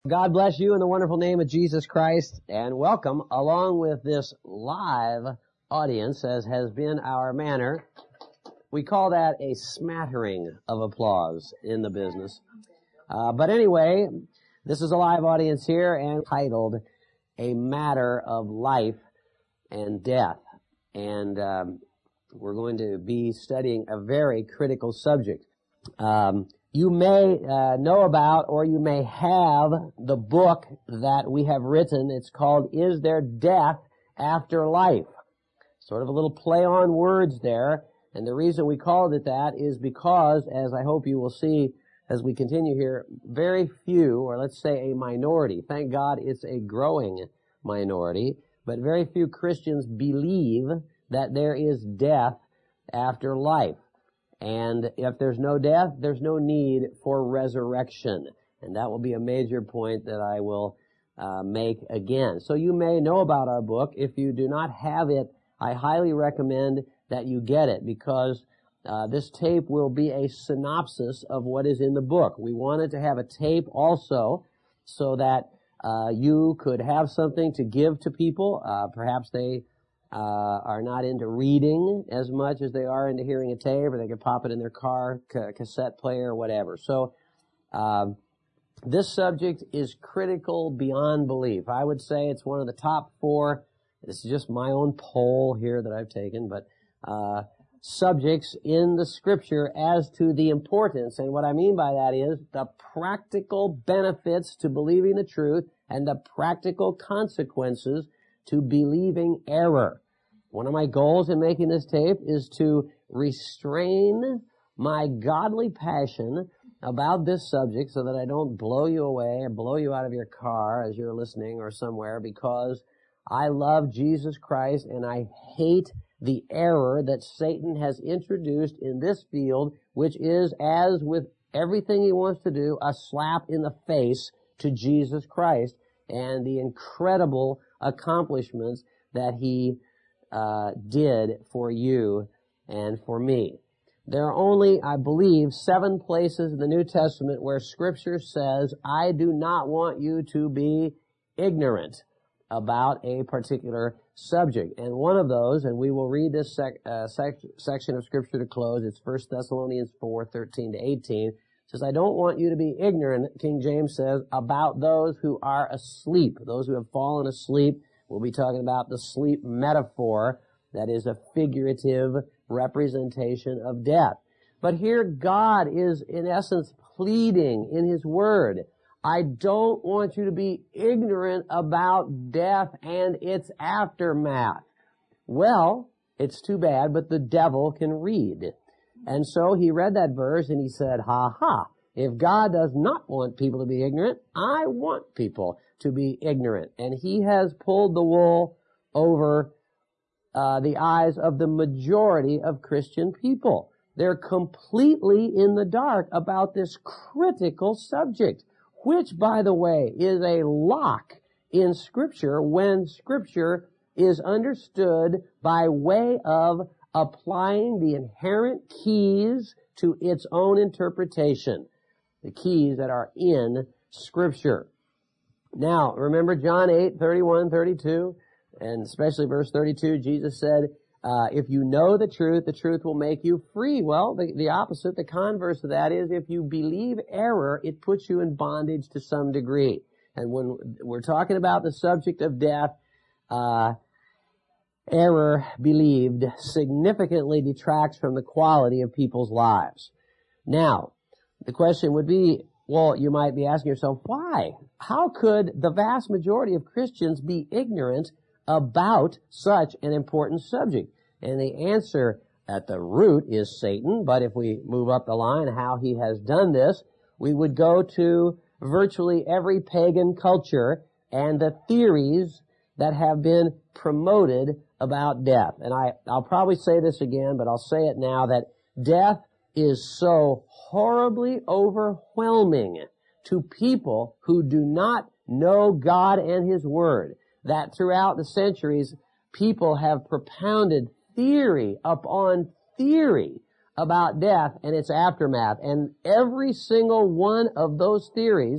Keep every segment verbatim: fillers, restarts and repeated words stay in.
God bless you in the wonderful name of Jesus Christ, and welcome along with this live audience, as has been our manner. We call that a smattering of applause in the business. Uh, but anyway, this is a live audience here and titled A Matter of Life and Death. And um, we're going to be studying a very critical subject. Um, You may uh, know about, or you may have, the book that we have written. It's called Is There Death After Life? Sort of a little play on words there. And the reason we called it that is because, as I hope you will see as we continue here, very few, or let's say a minority, thank God it's a growing minority, but very few Christians believe that there is death after life. And if there's no death, there's no need for resurrection. And that will be a major point that I will uh, make again. So you may know about our book. If you do not have it, I highly recommend that you get it, because uh, this tape will be a synopsis of what is in the book. We wanted to have a tape also so that uh, you could have something to give to people. Uh, perhaps they Uh, are not into reading as much as they are into hearing a tape, or they could pop it in their car, ca- cassette player, or whatever. So, um, this subject is critical beyond belief. I would say it's one of the top four. This is just my own poll here that I've taken, but uh, subjects in the Scripture as to the importance. And what I mean by that is the practical benefits to believing the truth and the practical consequences to believing error. One of my goals in making this tape is to restrain my godly passion about this subject so that I don't blow you away or blow you out of your car as you're listening or somewhere, because I love Jesus Christ and I hate the error that Satan has introduced in this field, which is, as with everything he wants to do, a slap in the face to Jesus Christ and the incredible accomplishments that he uh, did for you and for me. There are only, I believe, seven places in the New Testament where Scripture says, I do not want you to be ignorant about a particular subject. And one of those, and we will read this sec- uh, sec- section of Scripture to close, it's First Thessalonians four, thirteen to eighteen. Says, I don't want you to be ignorant, King James says, about those who are asleep, those who have fallen asleep. We'll be talking about the sleep metaphor, that is a figurative representation of death. But here God is, in essence, pleading in His Word, I don't want you to be ignorant about death and its aftermath. Well, it's too bad, but the devil can read. And so he read that verse and he said, ha ha, if God does not want people to be ignorant, I want people to be ignorant. And he has pulled the wool over uh, the eyes of the majority of Christian people. They're completely in the dark about this critical subject, which, by the way, is a lock in Scripture when Scripture is understood by way of applying the inherent keys to its own interpretation, the keys that are in Scripture. Now, remember John eight, thirty-one, thirty-two, and especially verse thirty-two, Jesus said, uh, if you know the truth, the truth will make you free. Well, the, the opposite, the converse of that is, if you believe error, it puts you in bondage to some degree. And when we're talking about the subject of death, uh, error believed significantly detracts from the quality of people's lives. Now, the question would be, well, you might be asking yourself, why? How could the vast majority of Christians be ignorant about such an important subject? And the answer at the root is Satan, but if we move up the line how he has done this, we would go to virtually every pagan culture and the theories that have been promoted about death. And I, I'll probably say this again, but I'll say it now, that death is so horribly overwhelming to people who do not know God and His Word, that throughout the centuries, people have propounded theory upon theory about death and its aftermath. And every single one of those theories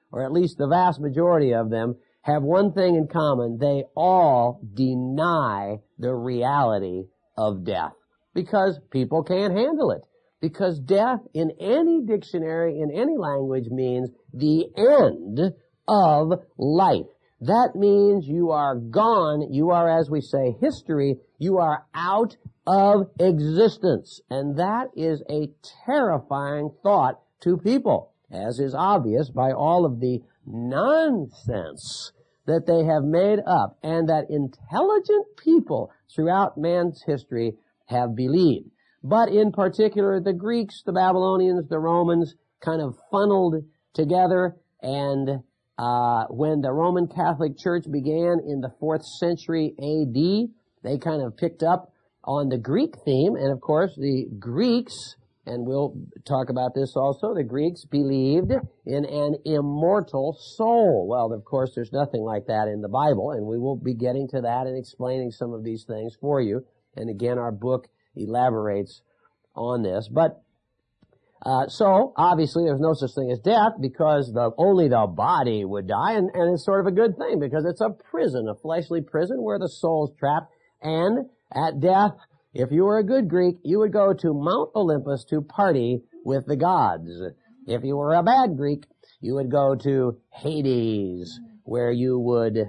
or at least the vast majority of them, have one thing in common. They all deny the reality of death because people can't handle it. Because death in any dictionary, in any language, means the end of life. That means you are gone. You are, as we say, history. You are out of existence. And that is a terrifying thought to people, as is obvious by all of the nonsense that they have made up and that intelligent people throughout man's history have believed. But in particular, the Greeks, the Babylonians, the Romans kind of funneled together, and uh when the Roman Catholic Church began in the fourth century A D, they kind of picked up on the Greek theme, and of course the Greeks, and we'll talk about this also, the Greeks believed in an immortal soul. Well, of course, there's nothing like that in the Bible, and we will be getting to that and explaining some of these things for you. And again, our book elaborates on this. But uh so obviously there's no such thing as death, because the only the body would die, and, and it's sort of a good thing because it's a prison, a fleshly prison where the soul's trapped. And at death, if you were a good Greek, you would go to Mount Olympus to party with the gods. If you were a bad Greek, you would go to Hades, where you would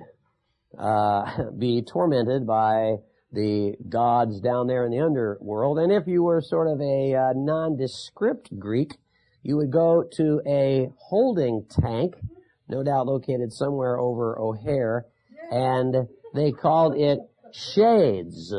uh be tormented by the gods down there in the underworld. And if you were sort of a uh, nondescript Greek, you would go to a holding tank, no doubt located somewhere over O'Hare, and they called it Shades.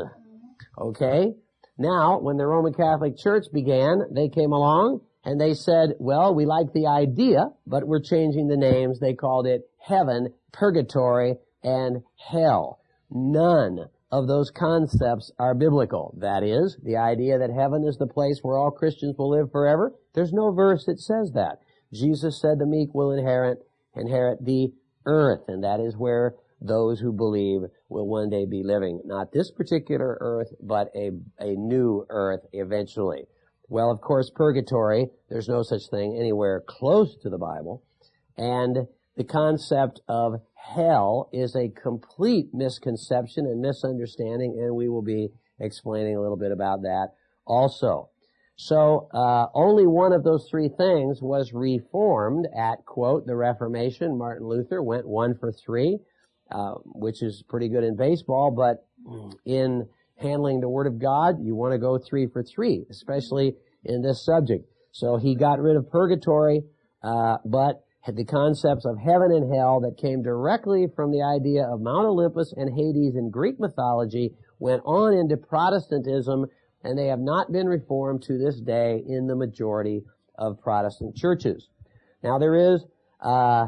Okay? Now, when the Roman Catholic Church began, they came along and they said, well, we like the idea, but we're changing the names. They called it heaven, purgatory, and hell. None of those concepts are biblical. That is, the idea that heaven is the place where all Christians will live forever. There's no verse that says that. Jesus said the meek will inherit, inherit the earth, and that is where those who believe will one day be living. Not this particular earth, but a, a new earth eventually. Well, of course, purgatory, there's no such thing anywhere close to the Bible. And the concept of hell is a complete misconception and misunderstanding, and we will be explaining a little bit about that also. So, uh, only one of those three things was reformed at, quote, the Reformation. Martin Luther went one for three, uh, which is pretty good in baseball, but in handling the Word of God, you want to go three for three, especially in this subject. So he got rid of purgatory, uh, but had the concepts of heaven and hell that came directly from the idea of Mount Olympus and Hades in Greek mythology went on into Protestantism, and they have not been reformed to this day in the majority of Protestant churches. Now, there is uh,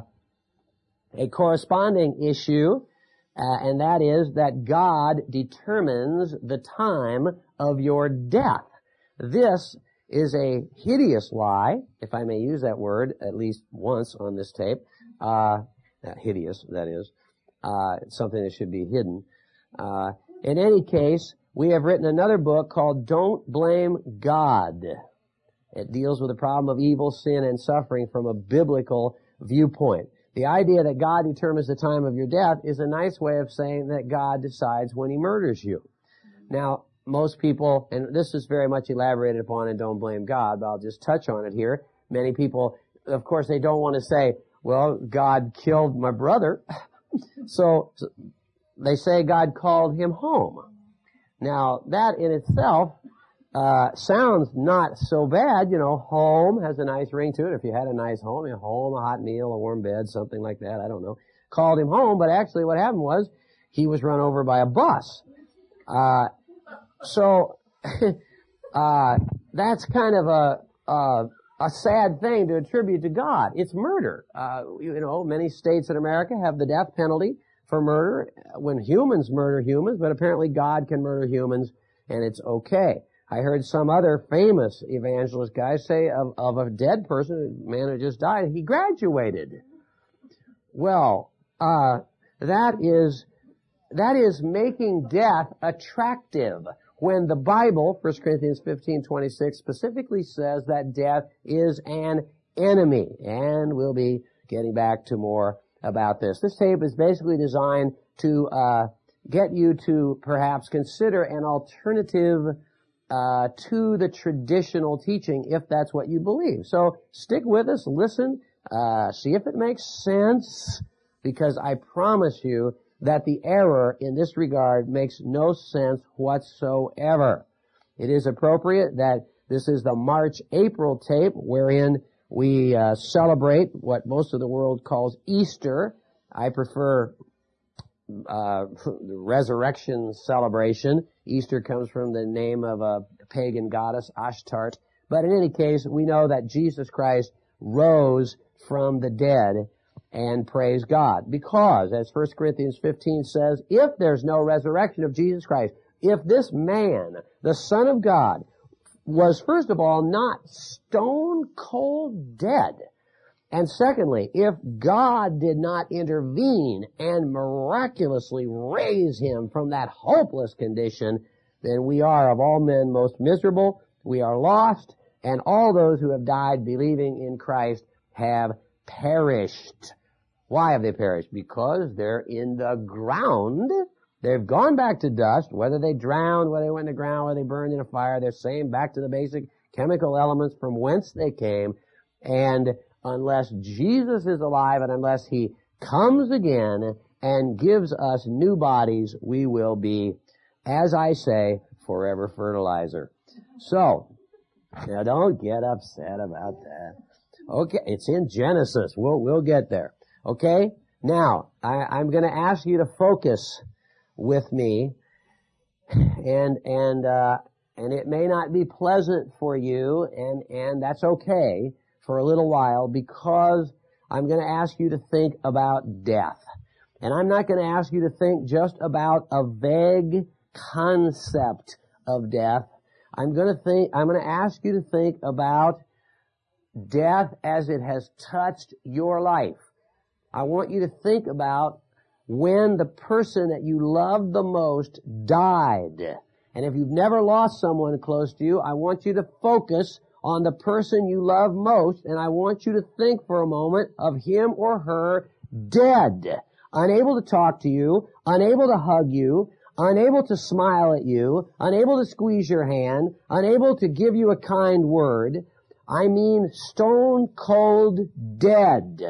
a corresponding issue, uh, and that is that God determines the time of your death. This is a hideous lie, if I may use that word at least once on this tape. Uh, hideous, that is. Uh, it's something that should be hidden. Uh, in any case, we have written another book called Don't Blame God. It deals with the problem of evil, sin, and suffering from a biblical viewpoint. The idea that God determines the time of your death is a nice way of saying that God decides when He murders you. Now, most people, and this is very much elaborated upon in Don't Blame God, but I'll just touch on it here. Many people, of course, they don't want to say, well, God killed my brother. so, so they say God called him home. Now, that in itself uh sounds not so bad. You know, home has a nice ring to it. If you had a nice home, a home, a hot meal, a warm bed, something like that, I don't know. Called him home, but actually what happened was he was run over by a bus. Uh So, uh, that's kind of a, a, a sad thing to attribute to God. It's murder. Uh, you know, many states in America have the death penalty for murder when humans murder humans, but apparently God can murder humans and it's okay. I heard some other famous evangelist guy say of, of a dead person, a man who just died, he graduated. Well, uh, that is, that is making death attractive. When the Bible, First Corinthians fifteen twenty-six, specifically says that death is an enemy. And we'll be getting back to more about this. This tape is basically designed to uh, get you to perhaps consider an alternative uh, to the traditional teaching, if that's what you believe. So stick with us, listen, uh, see if it makes sense, because I promise you that the error in this regard makes no sense whatsoever. It is appropriate that this is the March-April tape, wherein we uh, celebrate what most of the world calls Easter. I prefer uh the resurrection celebration. Easter comes from the name of a pagan goddess, Ashtart. But in any case, we know that Jesus Christ rose from the dead, and praise God. Because, as First Corinthians fifteen says, if there's no resurrection of Jesus Christ, if this man, the Son of God, was first of all not stone cold dead, and secondly, if God did not intervene and miraculously raise him from that hopeless condition, then we are of all men most miserable, we are lost, and all those who have died believing in Christ have perished. Why have they perished? Because they're in the ground. They've gone back to dust, whether they drowned, whether they went in the ground, whether they burned in a fire, they're same back to the basic chemical elements from whence they came, and unless Jesus is alive and unless he comes again and gives us new bodies, we will be, as I say, forever fertilizer. So, now don't get upset about that. Okay, it's in Genesis. We'll, we'll get there. Okay? Now, I, I'm going to ask you to focus with me, and, and, uh, and it may not be pleasant for you, and, and that's okay for a little while, because I'm going to ask you to think about death. And I'm not going to ask you to think just about a vague concept of death. I'm going to think, I'm going to ask you to think about death as it has touched your life. I want you to think about when the person that you loved the most died. And if you've never lost someone close to you, I want you to focus on the person you love most, and I want you to think for a moment of him or her dead, unable to talk to you, unable to hug you, unable to smile at you, unable to squeeze your hand, unable to give you a kind word. I mean stone cold dead.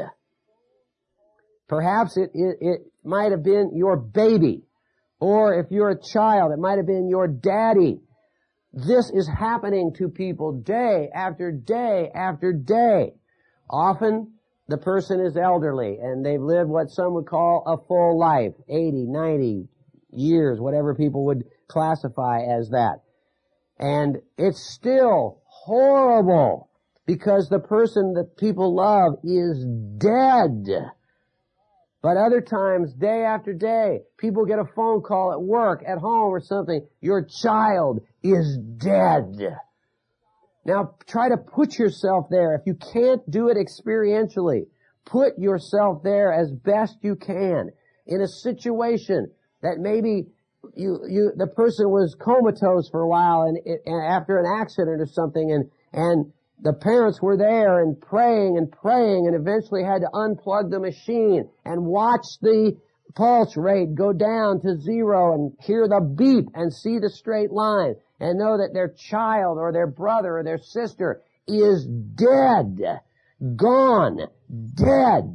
Perhaps it, it, it might have been your baby, or if you're a child, it might have been your daddy. This is happening to people day after day after day. Often, the person is elderly, and they've lived what some would call a full life, eighty, ninety years, whatever people would classify as that. And it's still horrible, because the person that people love is dead. But other times, day after day, people get a phone call at work, at home or something. Your child is dead. Now, try to put yourself there. If you can't do it experientially, put yourself there as best you can in a situation that maybe you, you, the person was comatose for a while and, it, and after an accident or something, and, and the parents were there and praying and praying and eventually had to unplug the machine and watch the pulse rate go down to zero and hear the beep and see the straight line and know that their child or their brother or their sister is dead, gone, dead.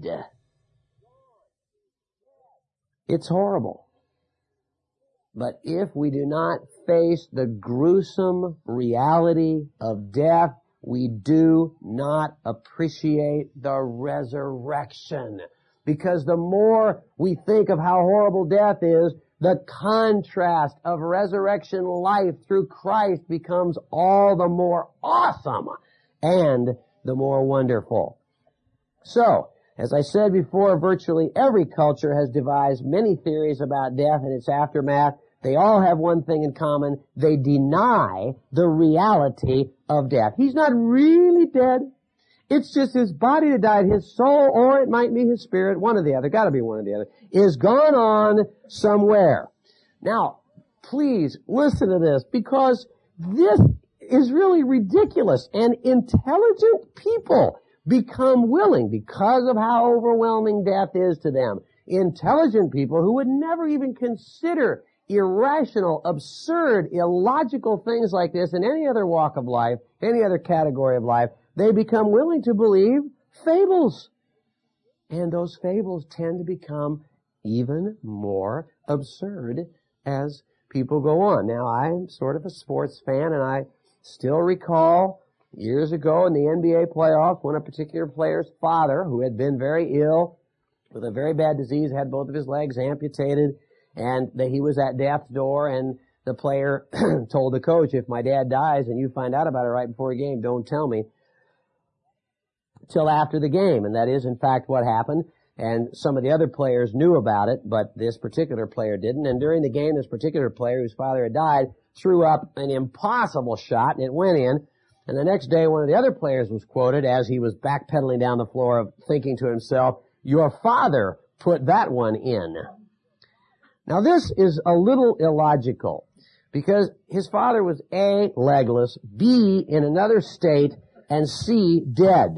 It's horrible. But if we do not face the gruesome reality of death, we do not appreciate the resurrection. Because the more we think of how horrible death is, the contrast of resurrection life through Christ becomes all the more awesome and the more wonderful. So, as I said before, virtually every culture has devised many theories about death and its aftermath. They all have one thing in common. They deny the reality of death. He's not really dead. It's just his body that died. His soul, or it might be his spirit, one or the other, gotta be one or the other, is gone on somewhere. Now, please listen to this, because this is really ridiculous, and intelligent people become willing, because of how overwhelming death is to them. Intelligent people who would never even consider irrational, absurd, illogical things like this in any other walk of life, any other category of life, they become willing to believe fables. And those fables tend to become even more absurd as people go on. Now, I'm sort of a sports fan, and I still recall years ago in the N B A playoffs when a particular player's father, who had been very ill with a very bad disease, had both of his legs amputated, and that he was at death's door, and the player told the coach, if my dad dies and you find out about it right before a game, don't tell me till after the game. And that is, in fact, what happened. And some of the other players knew about it, but this particular player didn't. And during the game, this particular player, whose father had died, threw up an impossible shot, and it went in. And the next day, one of the other players was quoted as he was backpedaling down the floor, thinking to himself, your father put that one in. Now, this is a little illogical, because his father was A, legless, B, in another state, and C, dead.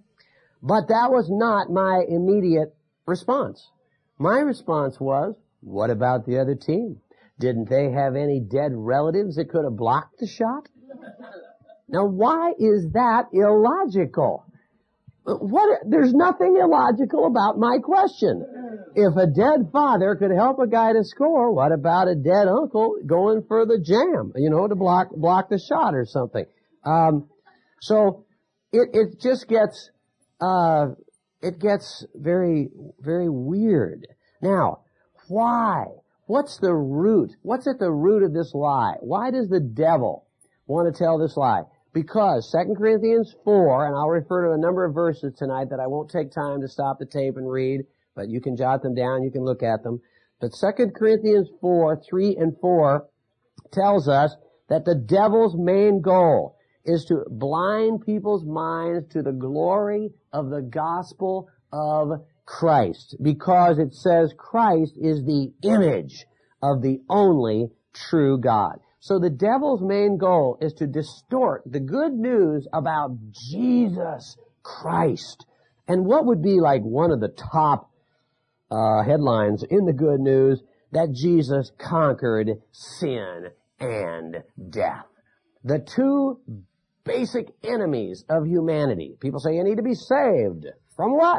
But that was not my immediate response. My response was, what about the other team? Didn't they have any dead relatives that could have blocked the shot? Now, why is that illogical? What? There's nothing illogical about my question. If a dead father could help a guy to score, what about a dead uncle going for the jam, you know, to block block the shot or something? Um, so it it just gets uh it gets very very weird. Now, why? What's the root? What's at the root of this lie? Why does the devil want to tell this lie? Because Second Corinthians four, and I'll refer to a number of verses tonight that I won't take time to stop the tape and read, but you can jot them down, you can look at them. But Second Corinthians four, three and four tells us that the devil's main goal is to blind people's minds to the glory of the gospel of Christ, because it says Christ is the image of the only true God. So the devil's main goal is to distort the good news about Jesus Christ. And what would be like one of the top uh headlines in the good news? That Jesus conquered sin and death. The two basic enemies of humanity. People say you need to be saved. From what?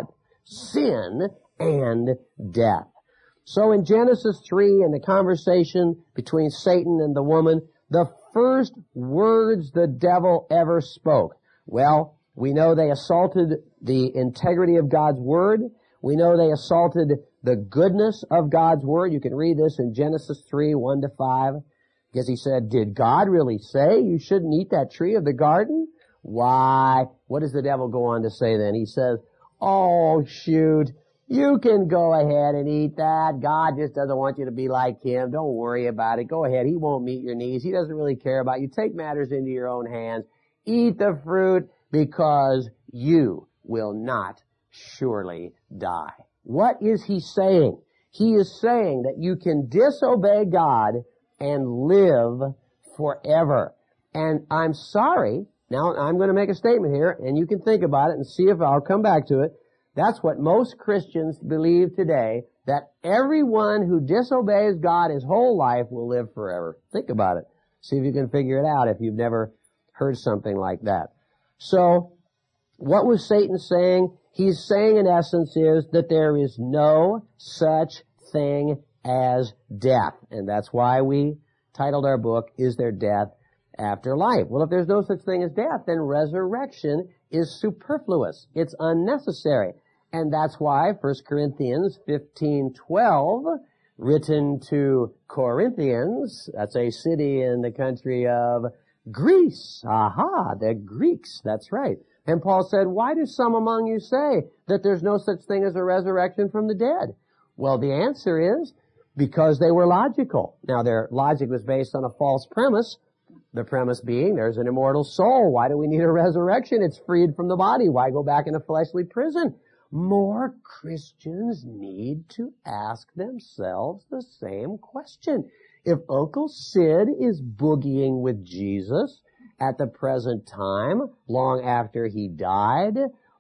Sin and death. So in Genesis three, in the conversation between Satan and the woman, the first words the devil ever spoke. Well, we know they assaulted the integrity of God's word. We know they assaulted the goodness of God's word. You can read this in Genesis three, one to five. Because he said, did God really say you shouldn't eat that tree of the garden? Why? What does the devil go on to say then? He says, oh, shoot. You can go ahead and eat that. God just doesn't want you to be like him. Don't worry about it. Go ahead. He won't meet your needs. He doesn't really care about you. Take matters into your own hands. Eat the fruit because you will not surely die. What is he saying? He is saying that you can disobey God and live forever. And I'm sorry. Now, I'm going to make a statement here, and you can think about it and see if I'll come back to it. That's what most Christians believe today, that everyone who disobeys God his whole life will live forever. Think about it. See if you can figure it out if you've never heard something like that. So, what was Satan saying? He's saying, in essence, is that there is no such thing as death. And that's why we titled our book, Is There Death After Life? Well, if there's no such thing as death, then resurrection is superfluous. It's unnecessary. And that's why First Corinthians fifteen twelve, written to Corinthians, that's a city in the country of Greece. Aha, the Greeks, that's right. And Paul said, why do some among you say that there's no such thing as a resurrection from the dead? Well, the answer is because they were logical. Now, their logic was based on a false premise. The premise being there's an immortal soul. Why do we need a resurrection? It's freed from the body. Why go back in a fleshly prison? More Christians need to ask themselves the same question. If Uncle Sid is boogieing with Jesus at the present time, long after he died,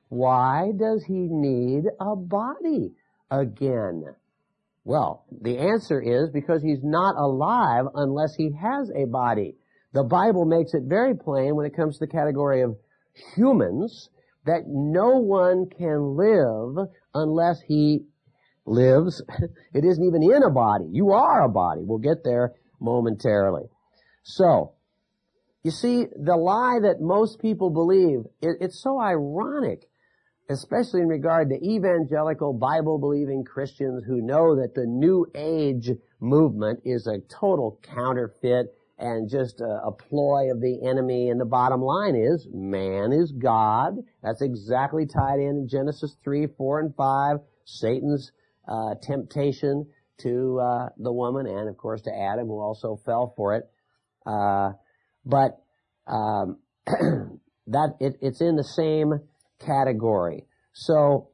why does he need a body again? Well, the answer is because he's not alive unless he has a body. The Bible makes it very plain when it comes to the category of humans that no one can live unless he lives. It isn't even in a body. You are a body. We'll get there momentarily. So, you see, the lie that most people believe, it, it's so ironic, especially in regard to evangelical Bible-believing Christians who know that the New Age movement is a total counterfeit and just a, a ploy of the enemy. And the bottom line is, man is God. That's exactly tied in in Genesis three, four, and five. Satan's uh, temptation to uh, the woman and, of course, to Adam, who also fell for it. Uh, but um, that it, it's in the same category. So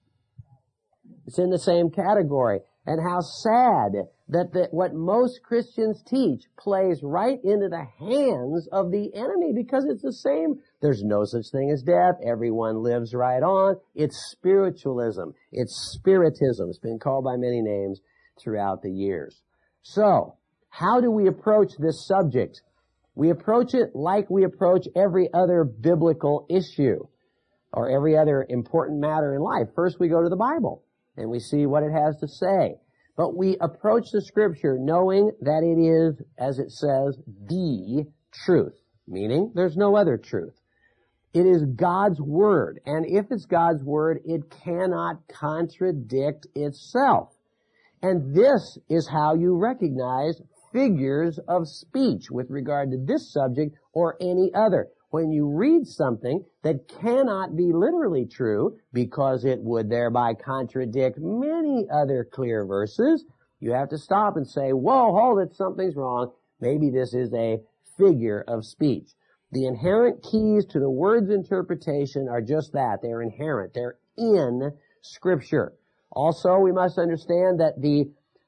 it's in the same category. And how sad that the, what most Christians teach plays right into the hands of the enemy, because it's the same. There's no such thing as death. Everyone lives right on. It's spiritualism. It's spiritism. It's been called by many names throughout the years. So, how do we approach this subject? We approach it like we approach every other biblical issue or every other important matter in life. First, we go to the Bible and we see what it has to say. But we approach the Scripture knowing that it is, as it says, the truth, meaning there's no other truth. It is God's Word, and if it's God's Word, it cannot contradict itself. And this is how you recognize figures of speech with regard to this subject or any other. When you read something that cannot be literally true because it would thereby contradict many other clear verses, you have to stop and say, whoa, hold it, something's wrong. Maybe this is a figure of speech. The inherent keys to the word's interpretation are just that. They're inherent. They're in Scripture. Also, we must understand that the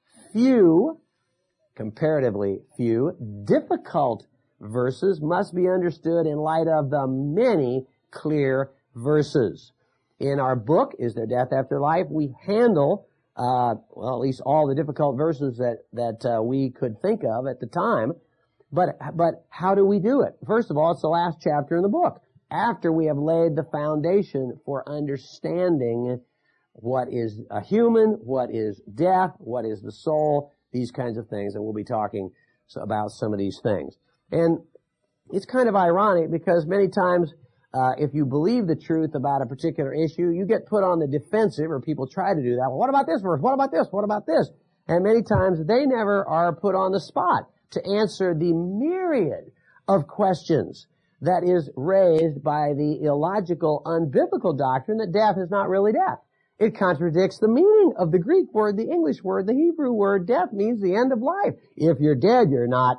few, comparatively few, difficult verses must be understood in light of the many clear verses. In our book, Is There Death After Life, we handle, uh, well, at least all the difficult verses that, that uh, we could think of at the time. But, but how do we do it? First of all, it's the last chapter in the book. After we have laid the foundation for understanding what is a human, what is death, what is the soul, these kinds of things, and we'll be talking about some of these things. And it's kind of ironic because many times, uh, if you believe the truth about a particular issue, you get put on the defensive, or people try to do that. Well, what about this verse? What about this? What about this? And many times they never are put on the spot to answer the myriad of questions that is raised by the illogical, unbiblical doctrine that death is not really death. It contradicts the meaning of the Greek word, the English word, the Hebrew word. Death means the end of life. If you're dead, you're not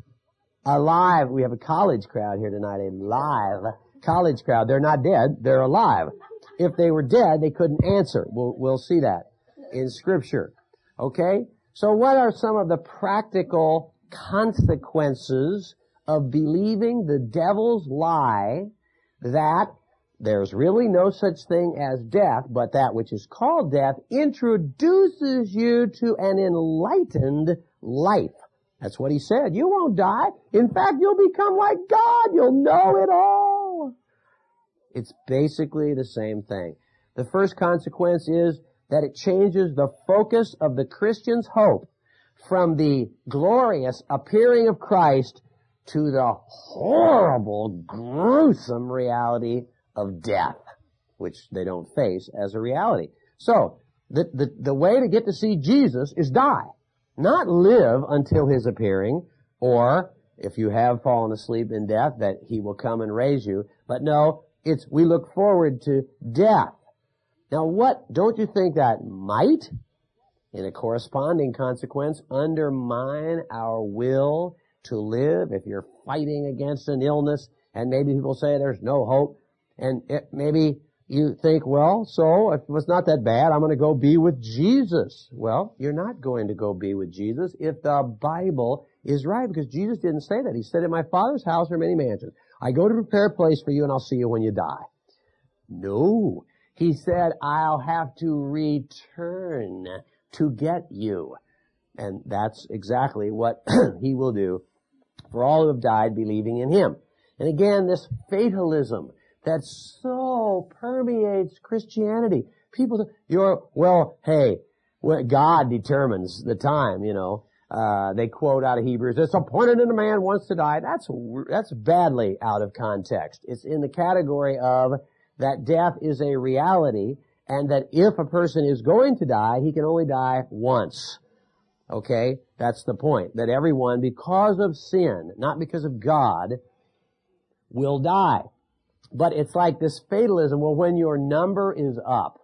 alive. We have a college crowd here tonight, a live college crowd. They're not dead, they're alive. If they were dead, they couldn't answer. We'll, we'll see that in Scripture. Okay? So what are some of the practical consequences of believing the devil's lie that there's really no such thing as death, but that which is called death introduces you to an enlightened life? That's what he said. You won't die. In fact, you'll become like God. You'll know it all. It's basically the same thing. The first consequence is that it changes the focus of the Christian's hope from the glorious appearing of Christ to the horrible, gruesome reality of death, which they don't face as a reality. So, the, the, the way to get to see Jesus is die. Not live until His appearing, or if you have fallen asleep in death, that He will come and raise you. But no, it's, we look forward to death. Now what, don't you think that might, in a corresponding consequence, undermine our will to live if you're fighting against an illness and maybe people say there's no hope, and it, maybe you think, well, so if it's not that bad, I'm going to go be with Jesus. Well, you're not going to go be with Jesus if the Bible is right, because Jesus didn't say that. He said, in my Father's house are many mansions. I go to prepare a place for you, and I'll see you when you die. No. He said, I'll have to return to get you. And that's exactly what he will do for all who have died believing in him. And again, this fatalism that so permeates Christianity. People, you're, well, hey, God determines the time, you know. Uh, they quote out of Hebrews, it's appointed in a man once to die. That's, that's badly out of context. It's in the category of that death is a reality, and that if a person is going to die, he can only die once. Okay? That's the point. That everyone, because of sin, not because of God, will die. But it's like this fatalism, well, when your number is up.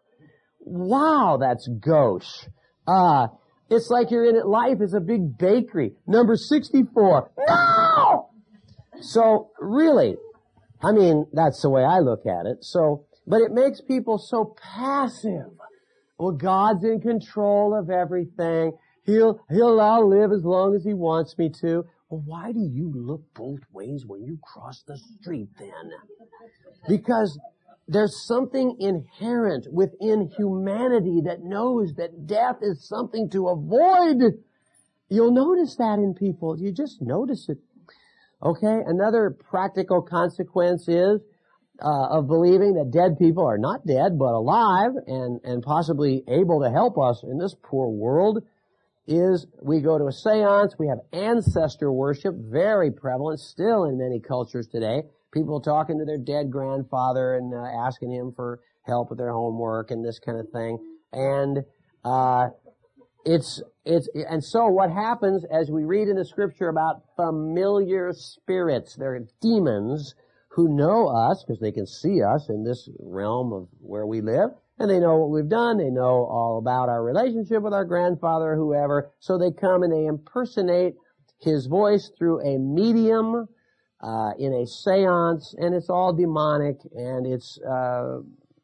Wow, that's gauche. Uh, it's like you're in it, life is a big bakery. Number sixty-four. No! So, really, I mean, that's the way I look at it. So, but it makes people so passive. Well, God's in control of everything. He'll, he'll allow to live as long as he wants me to. Well, why do you look both ways when you cross the street then? Because there's something inherent within humanity that knows that death is something to avoid. You'll notice that in people. You just notice it. Okay, another practical consequence is uh, of believing that dead people are not dead but alive and, and possibly able to help us in this poor world is we go to a seance, we have ancestor worship, very prevalent still in many cultures today. People talking to their dead grandfather and uh, asking him for help with their homework and this kind of thing. And uh it's it's and so what happens as we read in the scripture about familiar spirits, they're demons who know us because they can see us in this realm of where we live, and they know what we've done, they know all about our relationship with our grandfather or whoever, so they come and they impersonate his voice through a medium Uh, in a seance, and it's all demonic, and it's, uh,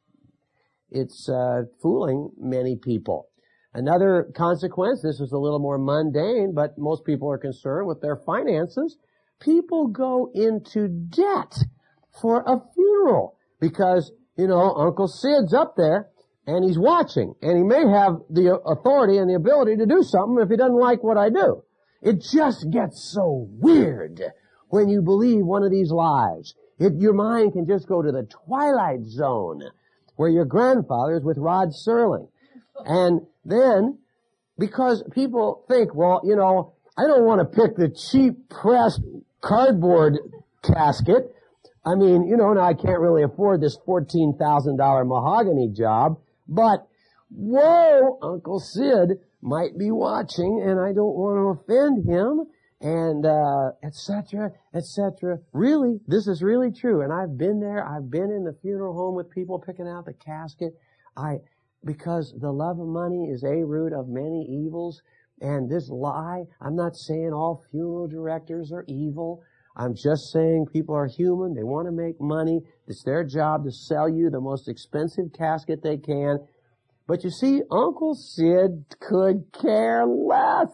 it's, uh, fooling many people. Another consequence, this is a little more mundane, but most people are concerned with their finances. People go into debt for a funeral because, you know, Uncle Sid's up there, and he's watching, and he may have the authority and the ability to do something if he doesn't like what I do. It just gets so weird when you believe one of these lies. It, your mind can just go to the twilight zone where your grandfather is with Rod Serling. And then, because people think, well, you know, I don't want to pick the cheap pressed cardboard casket. I mean, you know, now I can't really afford this fourteen thousand dollars mahogany job, but whoa, Uncle Sid might be watching and I don't want to offend him. And, uh, et cetera, et cetera. Really, this is really true. And I've been there. I've been in the funeral home with people picking out the casket. I, because the love of money is a root of many evils. And this lie, I'm not saying all funeral directors are evil. I'm just saying people are human. They want to make money. It's their job to sell you the most expensive casket they can. But you see, Uncle Sid could care less.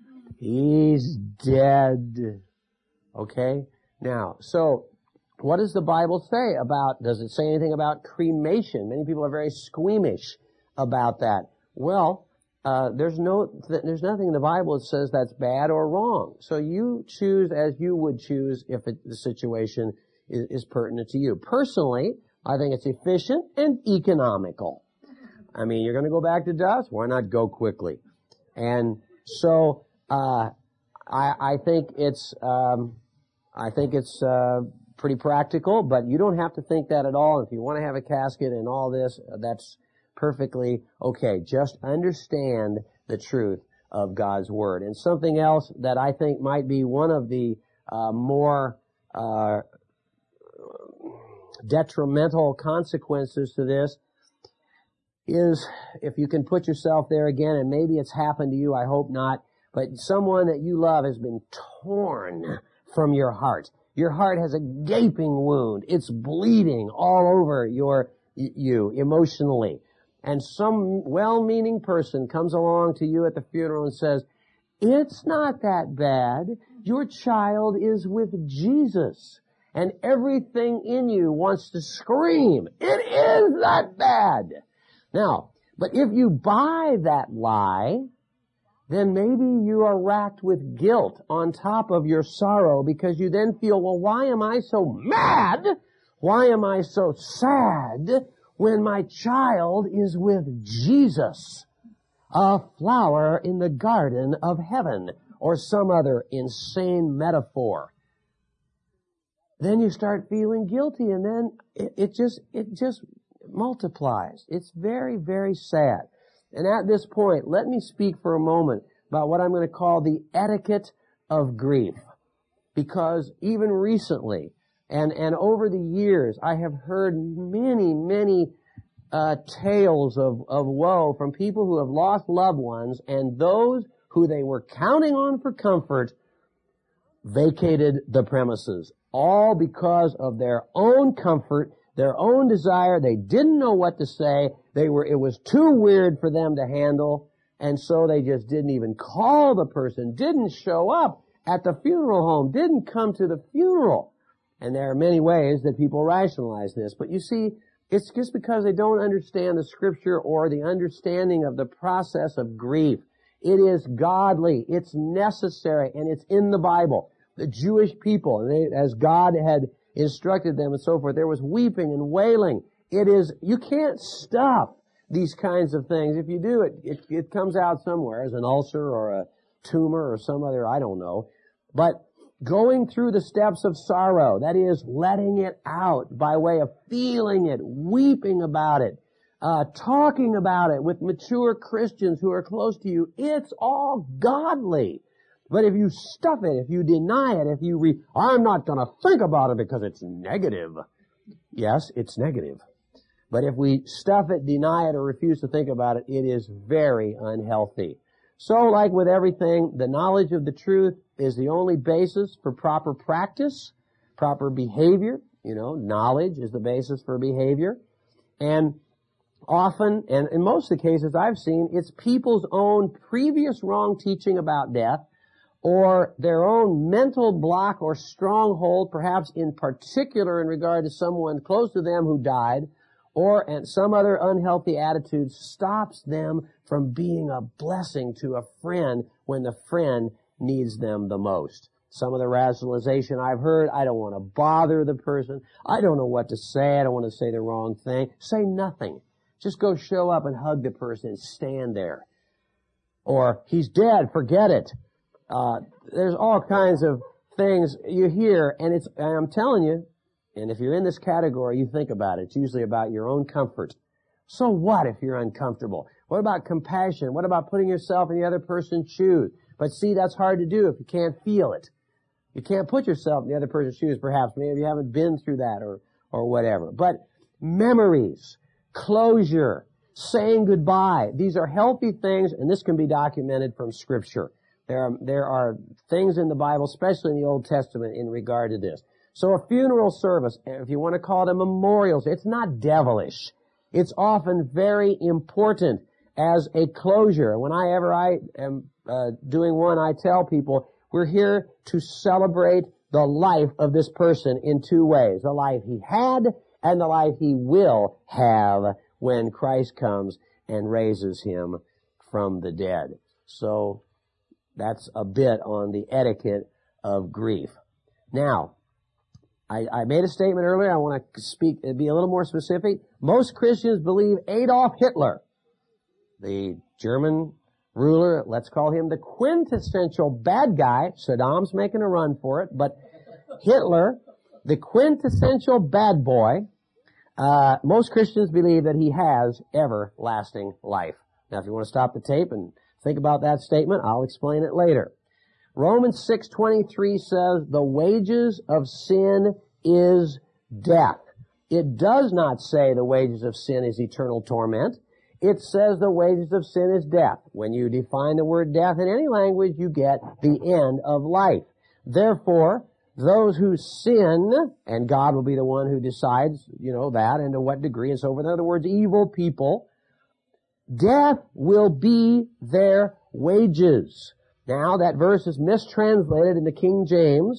He's dead. Okay? Now, so, what does the Bible say about, does it say anything about cremation? Many people are very squeamish about that. Well, uh, there's no, th- there's nothing in the Bible that says that's bad or wrong. So you choose as you would choose if it, the situation is, is pertinent to you. Personally, I think it's efficient and economical. I mean, you're gonna go back to dust? Why not go quickly? And so, Uh, I, I think it's, um, I think it's, uh, pretty practical, but you don't have to think that at all. If you want to have a casket and all this, that's perfectly okay. Just understand the truth of God's Word. And something else that I think might be one of the, uh, more, uh, detrimental consequences to this is, if you can put yourself there again, and maybe it's happened to you, I hope not, but someone that you love has been torn from your heart. Your heart has a gaping wound. It's bleeding all over your, you emotionally. And some well-meaning person comes along to you at the funeral and says, it's not that bad. Your child is with Jesus. and everything in you wants to scream, it is that bad. Now, but if you buy that lie, then maybe you are racked with guilt on top of your sorrow, because you then feel, well, why am I so mad? Why am I so sad when my child is with Jesus, a flower in the garden of heaven, or some other insane metaphor? Then you start feeling guilty, and then it, it just, it just multiplies. It's very, very sad. And at this point, let me speak for a moment about what I'm going to call the etiquette of grief. Because even recently, and, and over the years, I have heard many, many uh, tales of, of woe from people who have lost loved ones, and those who they were counting on for comfort vacated the premises, all because of their own comfort, their own desire. They didn't know what to say. They were, it was too weird for them to handle, and so they just didn't even call the person, didn't show up at the funeral home, didn't come to the funeral. And there are many ways that people rationalize this, but you see, it's just because they don't understand the Scripture or the understanding of the process of grief. It is godly, it's necessary, and it's in the Bible. The Jewish people, they, as God had instructed them and so forth, there was weeping and wailing. It is, you can't stuff these kinds of things. If you do it, it, it comes out somewhere as an ulcer or a tumor or some other, I don't know. But going through the steps of sorrow, that is, letting it out by way of feeling it, weeping about it, uh, talking about it with mature Christians who are close to you, it's all godly. But if you stuff it, if you deny it, if you re, I'm not going to think about it because it's negative. Yes, it's negative. But if we stuff it, deny it, or refuse to think about it, it is very unhealthy. So, like with everything, the knowledge of the truth is the only basis for proper practice, proper behavior. You know, knowledge is the basis for behavior. And often, and in most of the cases I've seen, it's people's own previous wrong teaching about death, or their own mental block or stronghold, perhaps in particular in regard to someone close to them who died, or and some other unhealthy attitude stops them from being a blessing to a friend when the friend needs them the most. Some of the rationalization I've heard, I don't want to bother the person, I don't know what to say, I don't want to say the wrong thing. Say nothing. Just go show up and hug the person and stand there. Or, he's dead, forget it. Uh, there's all kinds of things you hear, and it's, and I'm telling you, and if you're in this category, you think about it. It's usually about your own comfort. So what if you're uncomfortable? What about compassion? What about putting yourself in the other person's shoes? But see, that's hard to do if you can't feel it. You can't put yourself in the other person's shoes, perhaps. Maybe you haven't been through that or, or whatever. But memories, closure, saying goodbye, these are healthy things, and this can be documented from Scripture. There are, there are things in the Bible, especially in the Old Testament, in regard to this. So a funeral service, if you want to call it a memorial, it's not devilish. It's often very important as a closure. Whenever I am uh, doing one, I tell people, we're here to celebrate the life of this person in two ways. The life he had and the life he will have when Christ comes and raises him from the dead. So that's a bit on the etiquette of grief. Now, I, I made a statement earlier. I want to speak, be a little more specific. Most Christians believe Adolf Hitler, the German ruler, let's call him the quintessential bad guy. Saddam's making a run for it, but Hitler, the quintessential bad boy, uh, most Christians believe that he has everlasting life. Now, if you want to stop the tape and think about that statement, I'll explain it later. Romans six twenty-three says, the wages of sin is death. It does not say the wages of sin is eternal torment. It says the wages of sin is death. When you define the word death in any language, you get the end of life. Therefore, those who sin, and God will be the one who decides, you know, that and to what degree and so forth. In other words, evil people, death will be their wages. Now, that verse is mistranslated in the King James,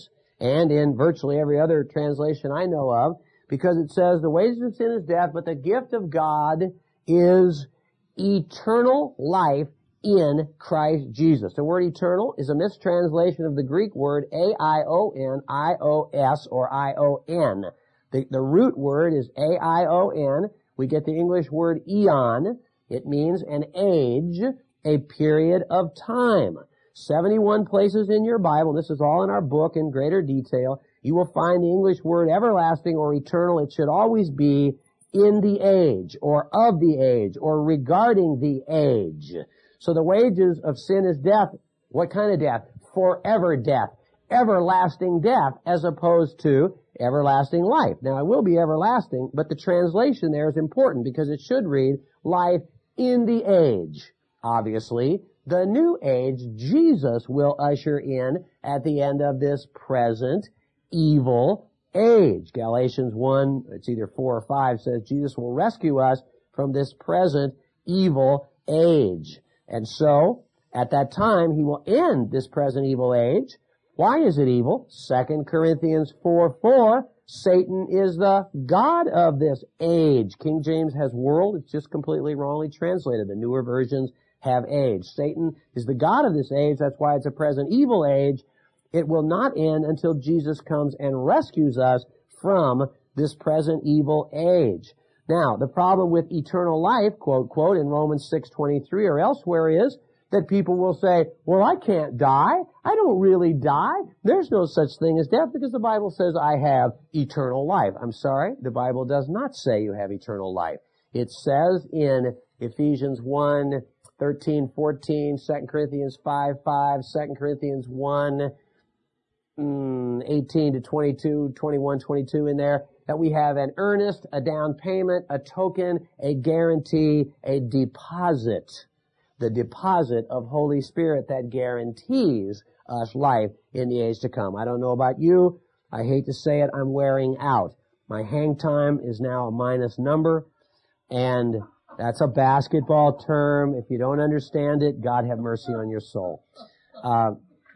and in virtually every other translation I know of, because it says the wages of sin is death, but the gift of God is eternal life in Christ Jesus. The word eternal is a mistranslation of the Greek word A I O N I O S or I O N. The, the root word is A I O N. We get the English word eon. It means an age, a period of time. seventy-one places in your Bible, this is all in our book in greater detail, you will find the English word everlasting or eternal. It should always be in the age, or of the age, or regarding the age. So the wages of sin is death. What kind of death? Forever death. Everlasting death, as opposed to everlasting life. Now, it will be everlasting, but the translation there is important because it should read life in the age. Obviously, the new age Jesus will usher in at the end of this present evil age. Galatians one, it's either four or five, says Jesus will rescue us from this present evil age. And so, at that time, he will end this present evil age. Why is it evil? Second Corinthians four four, Satan is the god of this age. King James has world. It's just completely wrongly translated. The newer versions have age. Satan is the god of this age. That's why it's a present evil age. It will not end until Jesus comes and rescues us from this present evil age. Now, the problem with eternal life, quote, quote, in Romans six twenty-three or elsewhere is that people will say, well, I can't die. I don't really die. There's no such thing as death because the Bible says I have eternal life. I'm sorry, the Bible does not say you have eternal life. It says in Ephesians one, thirteen, fourteen, Second Corinthians five, five, Second Corinthians one, eighteen to twenty-two, twenty-one, twenty-two in there, that we have an earnest, a down payment, a token, a guarantee, a deposit. The deposit of Holy Spirit that guarantees us life in the age to come. I don't know about you. I hate to say it, I'm wearing out. My hang time is now a minus number, and that's a basketball term. If you don't understand it, God have mercy on your soul. Uh,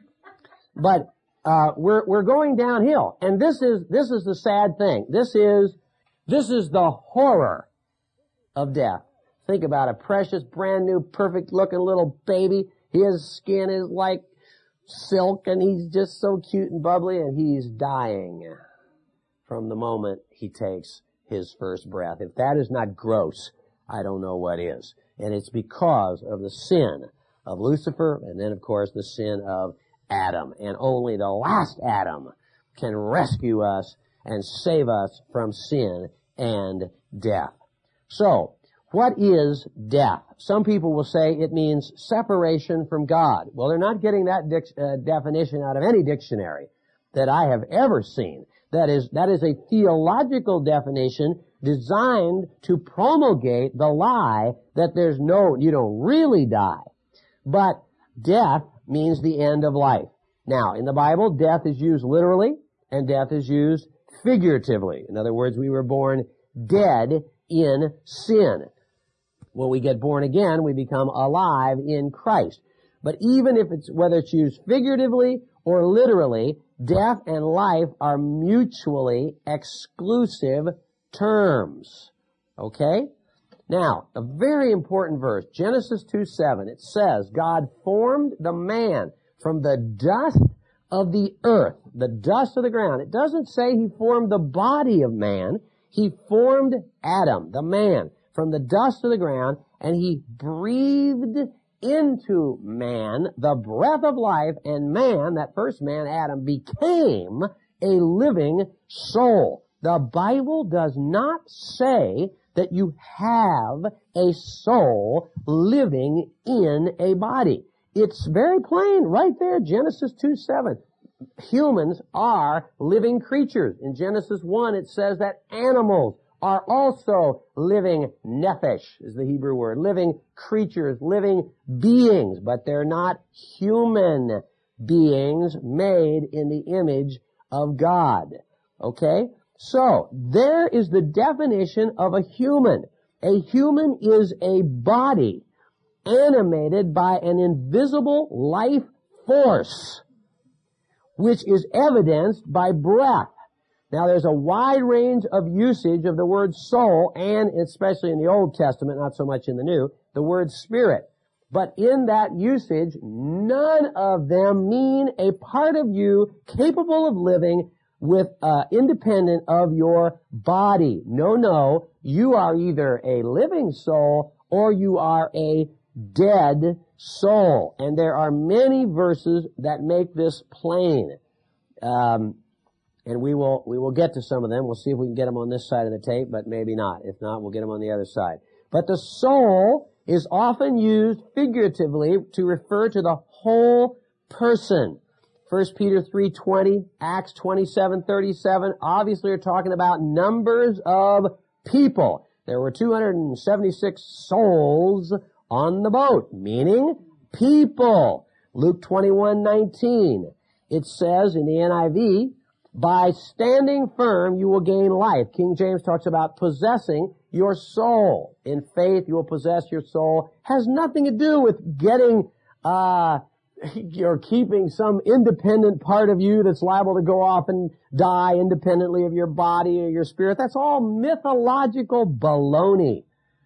but uh, we're we're going downhill, and this is this is the sad thing. This is this is the horror of death. Think about a precious, brand new, perfect looking little baby. His skin is like silk and he's just so cute and bubbly, and he's dying from the moment he takes his first breath. If that is not gross, I don't know what is. And it's because of the sin of Lucifer and then, of course, the sin of Adam. And only the last Adam can rescue us and save us from sin and death. So, what is death? Some people will say it means separation from God. Well, they're not getting that dic- uh, definition out of any dictionary that I have ever seen. That is, that is a theological definition designed to promulgate the lie that there's no, you don't really die. But death means the end of life. Now, in the Bible, death is used literally and death is used figuratively. In other words, we were born dead in sin. When we get born again, we become alive in Christ. But even if it's, whether it's used figuratively or literally, death and life are mutually exclusive terms. Okay? Now, a very important verse, Genesis two seven, it says, God formed the man from the dust of the earth, the dust of the ground. It doesn't say he formed the body of man. He formed Adam, the man, from the dust of the ground, and he breathed into man the breath of life, and man, that first man, Adam, became a living soul. The Bible does not say that you have a soul living in a body. It's very plain right there, Genesis two seven. Humans are living creatures. In Genesis one, it says that animals are also living nephesh, is the Hebrew word, living creatures, living beings, but they're not human beings made in the image of God. Okay? So, there is the definition of a human. A human is a body animated by an invisible life force. which is evidenced by breath. Now there's a wide range of usage of the word soul, and especially in the Old Testament, not so much in the New, the word spirit. But in that usage, none of them mean a part of you capable of living with, uh, independent of your body. No, no. You are either a living soul or you are a dead soul. And there are many verses that make this plain. Um, and we will, we will get to some of them. We'll see if we can get them on this side of the tape, but maybe not. If not, we'll get them on the other side. But the soul is often used figuratively to refer to the whole person. First Peter three twenty, Acts twenty-seven thirty-seven, obviously are talking about numbers of people. There were two hundred seventy-six souls on the boat, meaning people. Luke twenty-one nineteen, it says in the N I V, by standing firm you will gain life. King James talks about possessing your soul. In faith you will possess your soul. Has nothing to do with getting, uh, you're keeping some independent part of you that's liable to go off and die independently of your body or your spirit. That's all mythological baloney.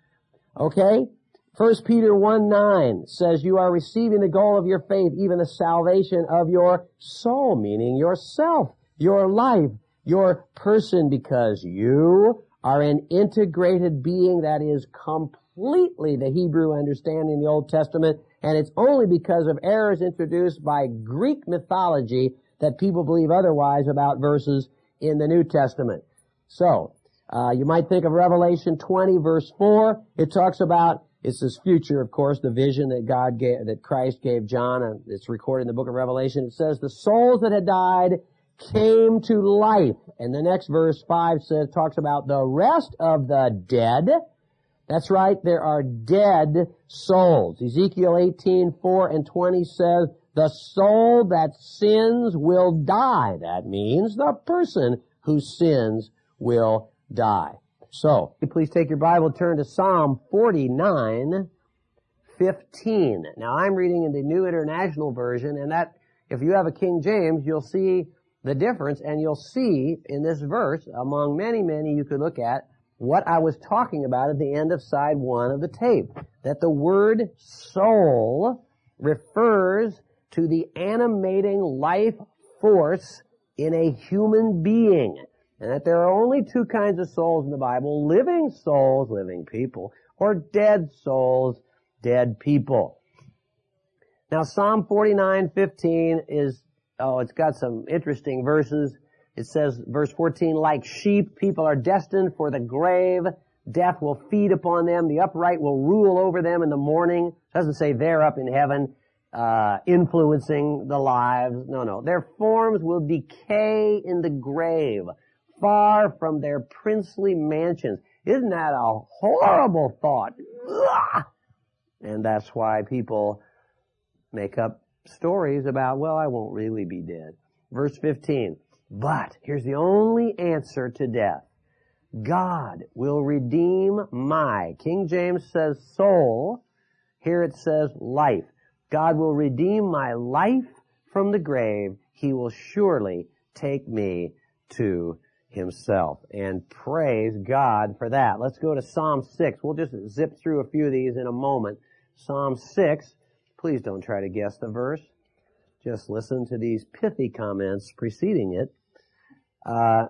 Okay? First Peter one nine says you are receiving the goal of your faith, even the salvation of your soul, meaning yourself, your life, your person, because you are an integrated being that is completely the Hebrew understanding in the Old Testament, and it's only because of errors introduced by Greek mythology that people believe otherwise about verses in the New Testament. So, uh, you might think of Revelation twenty verse four. It talks about, it's this future, of course, the vision that God gave, that Christ gave John, and it's recorded in the book of Revelation. It says, the souls that had died came to life. And the next verse, five, says, talks about the rest of the dead. That's right, there are dead souls. Ezekiel eighteen four and twenty says, the soul that sins will die. That means the person who sins will die. So, please take your Bible, turn to Psalm forty-nine fifteen. Now, I'm reading in the New International Version, and that, if you have a King James, you'll see the difference, and you'll see in this verse, among many, many you could look at, what I was talking about at the end of side one of the tape. That the word soul refers to the animating life force in a human being. And that there are only two kinds of souls in the Bible, living souls, living people, or dead souls, dead people. Now Psalm forty-nine fifteen is, oh, it's got some interesting verses. It says, verse fourteen, like sheep, people are destined for the grave. Death will feed upon them. The upright will rule over them in the morning. It doesn't say they're up in heaven, uh, influencing the lives. No, no. Their forms will decay in the grave, far from their princely mansions. Isn't that a horrible thought? Ugh! And that's why people make up stories about, well, I won't really be dead. Verse fifteen. But here's the only answer to death. God will redeem my, King James says soul, here it says life. God will redeem my life from the grave. He will surely take me to himself. And praise God for that. Let's go to Psalm six. We'll just zip through a few of these in a moment. Psalm six. Please don't try to guess the verse. Just listen to these pithy comments preceding it. Uh,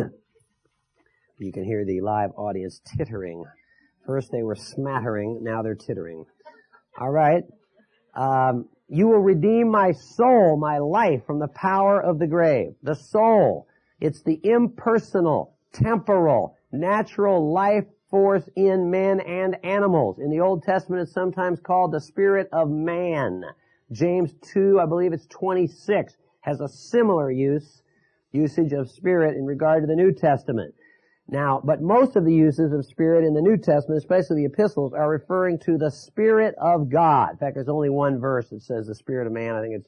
you can hear the live audience tittering. First they were smattering, now they're tittering. All right. Um, you will redeem my soul, my life, from the power of the grave. The soul, it's the impersonal, temporal, natural life force in men and animals. In the Old Testament, it's sometimes called the spirit of man. James two, I believe it's twenty-six, has a similar use, usage of spirit in regard to the New Testament. Now, but most of the uses of spirit in the New Testament, especially the epistles, are referring to the Spirit of God. In fact, there's only one verse that says the Spirit of man. I think it's,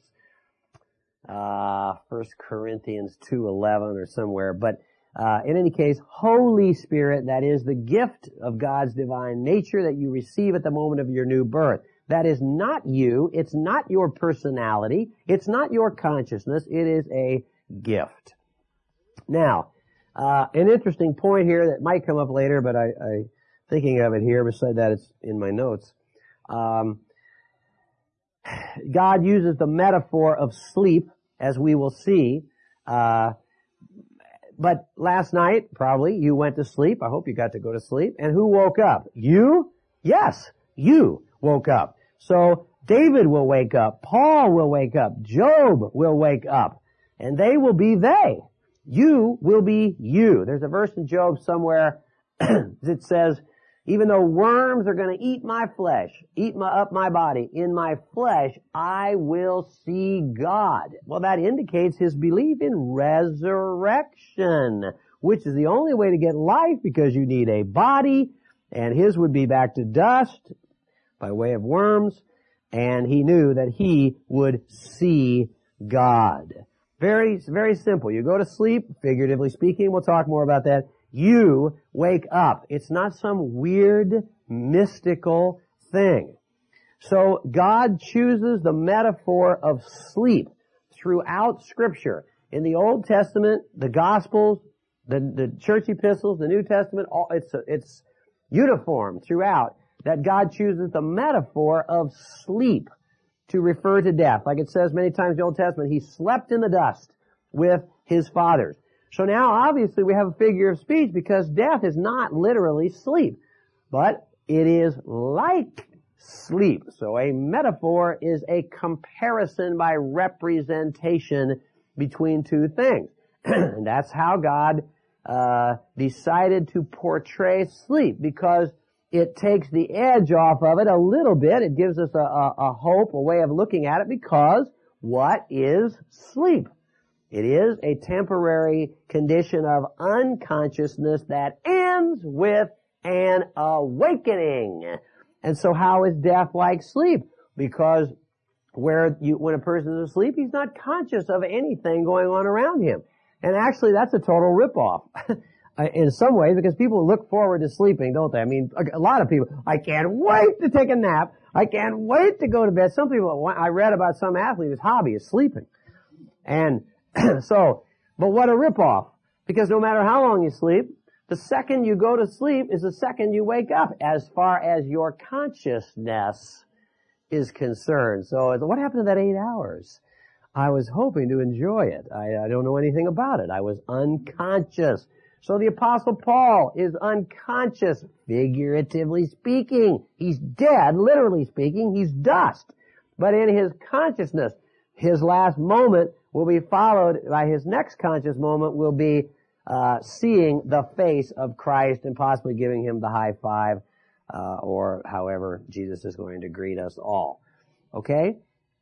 uh, First Corinthians two eleven or somewhere. But, uh, in any case, Holy Spirit, that is the gift of God's divine nature that you receive at the moment of your new birth. that is not you. It's not your personality. It's not your consciousness. It is a gift. Now, uh, an interesting point here that might come up later, but I, I thinking of it here, beside that it's in my notes. Um, God uses the metaphor of sleep, as we will see. Uh, but last night, probably, you went to sleep. I hope you got to go to sleep. And who woke up? You? Yes, you woke up. So David will wake up. Paul will wake up. Job will wake up. And they will be they. You will be you. There's a verse in Job somewhere that says, even though worms are going to eat my flesh, eat my, up my body, in my flesh, I will see God. Well, that indicates his belief in resurrection, which is the only way to get life because you need a body, and his would be back to dust by way of worms, and he knew that he would see God. Very, very simple. You go to sleep, figuratively speaking, we'll talk more about that. You wake up. It's not some weird, mystical thing. So God chooses the metaphor of sleep throughout Scripture. In the Old Testament, the Gospels, the, the church epistles, the New Testament, all, it's, it's uniform throughout that God chooses the metaphor of sleep to refer to death. Like it says many times in the Old Testament, he slept in the dust with his fathers. So now, obviously, we have a figure of speech because death is not literally sleep, but it is like sleep. So a metaphor is a comparison by representation between two things. And that's how God uh decided to portray sleep, because it takes the edge off of it a little bit. It gives us a, a, a hope, a way of looking at it, because what is sleep? It is a temporary condition of unconsciousness that ends with an awakening. And so how is death like sleep? Because where you, when a person is asleep, he's not conscious of anything going on around him. And actually, that's a total ripoff. In some ways, because people look forward to sleeping, don't they? I mean, a lot of people, I can't wait to take a nap. I can't wait to go to bed. Some people, I read about some athlete, his hobby is sleeping. And so, but what a ripoff. Because no matter how long you sleep, the second you go to sleep is the second you wake up, as far as your consciousness is concerned. So what happened to that eight hours? I was hoping to enjoy it. I, I don't know anything about it. I was unconscious. So the Apostle Paul is unconscious, figuratively speaking. He's dead, literally speaking. He's dust. But in his consciousness, his last moment will be followed by his next conscious moment will be uh seeing the face of Christ and possibly giving him the high five, uh or however Jesus is going to greet us all. Okay?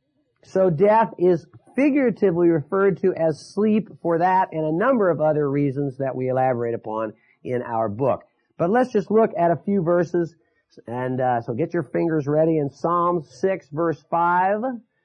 So death is figuratively referred to as sleep for that and a number of other reasons that we elaborate upon in our book. But let's just look at a few verses, and uh so get your fingers ready. In Psalm six, verse five,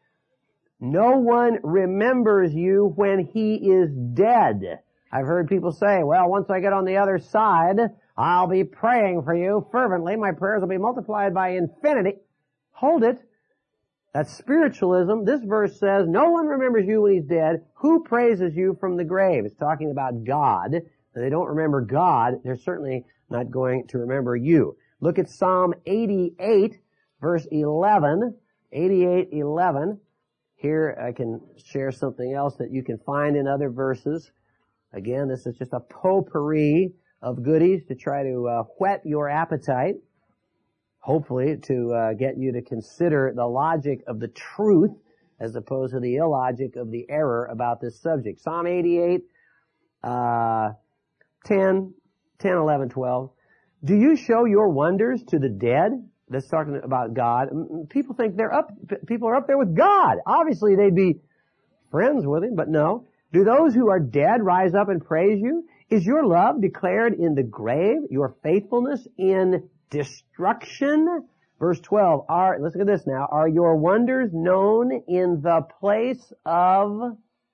no one remembers you when he is dead. I've heard people say, well, once I get on the other side, I'll be praying for you fervently. My prayers will be multiplied by infinity. Hold it. That's spiritualism. This verse says, no one remembers you when he's dead. Who praises you from the grave? It's talking about God. And they don't remember God. They're certainly not going to remember you. Look at Psalm eighty-eight, verse eleven. eighty-eight, eleven. Here I can share something else that you can find in other verses. Again, this is just a potpourri of goodies to try to uh, whet your appetite. Hopefully to uh, get you to consider the logic of the truth as opposed to the illogic of the error about this subject. Psalm eighty-eight, uh, ten, ten, eleven, twelve. Do you show your wonders to the dead? That's talking about God. People think they're up, people are up there with God. Obviously they'd be friends with him, but no. Do those who are dead rise up and praise you? Is your love declared in the grave, your faithfulness in destruction? Verse twelve, are, let's look at this now. Are your wonders known in the place of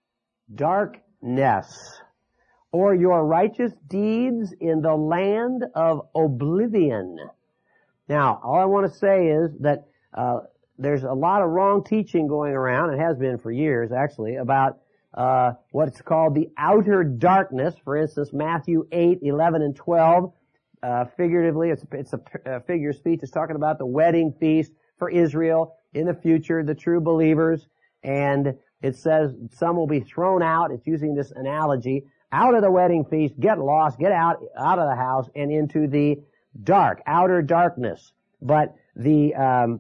darkness, or your righteous deeds in the land of oblivion? Now, all I want to say is that uh there's a lot of wrong teaching going around, it has been for years actually, about uh what's called the outer darkness. For instance, Matthew eight, eleven, and twelve, uh figuratively, it's, it's a, a figure of speech. It's talking about the wedding feast for Israel in the future, the true believers, and it says some will be thrown out. It's using this analogy, out of the wedding feast, get lost, get out, out of the house, and into the dark, outer darkness. But the um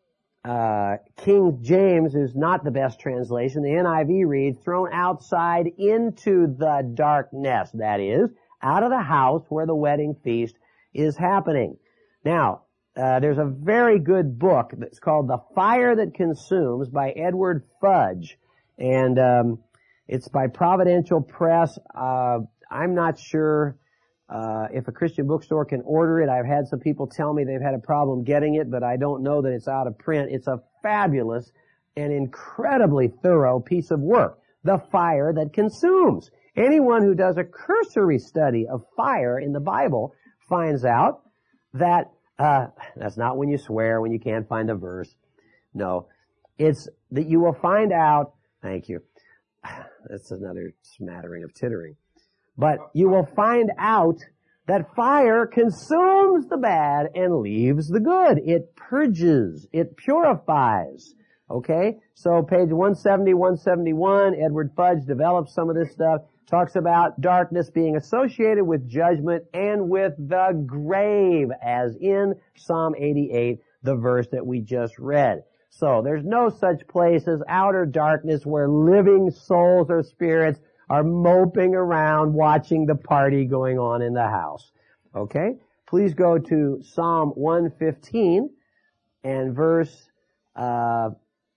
Uh, King James is not the best translation. The N I V reads, thrown outside into the darkness, that is, out of the house where the wedding feast is happening. Now, uh, there's a very good book that's called The Fire That Consumes by Edward Fudge, and um, it's by Providential Press. Uh, I'm not sure Uh, if a Christian bookstore can order it. I've had some people tell me they've had a problem getting it, but I don't know that it's out of print. It's a fabulous and incredibly thorough piece of work. The Fire That Consumes. Anyone who does a cursory study of fire in the Bible finds out that, uh, that's not when you swear, when you can't find a verse. No. It's that you will find out, thank you. That's another smattering of tittering. But you will find out that fire consumes the bad and leaves the good. It purges. It purifies. Okay? So page one seventy, one seventy-one, Edward Fudge develops some of this stuff, talks about darkness being associated with judgment and with the grave, as in Psalm eighty-eight, the verse that we just read. So there's no such place as outer darkness where living souls or spirits are moping around watching the party going on in the house. Okay? Please go to Psalm one fifteen and verse uh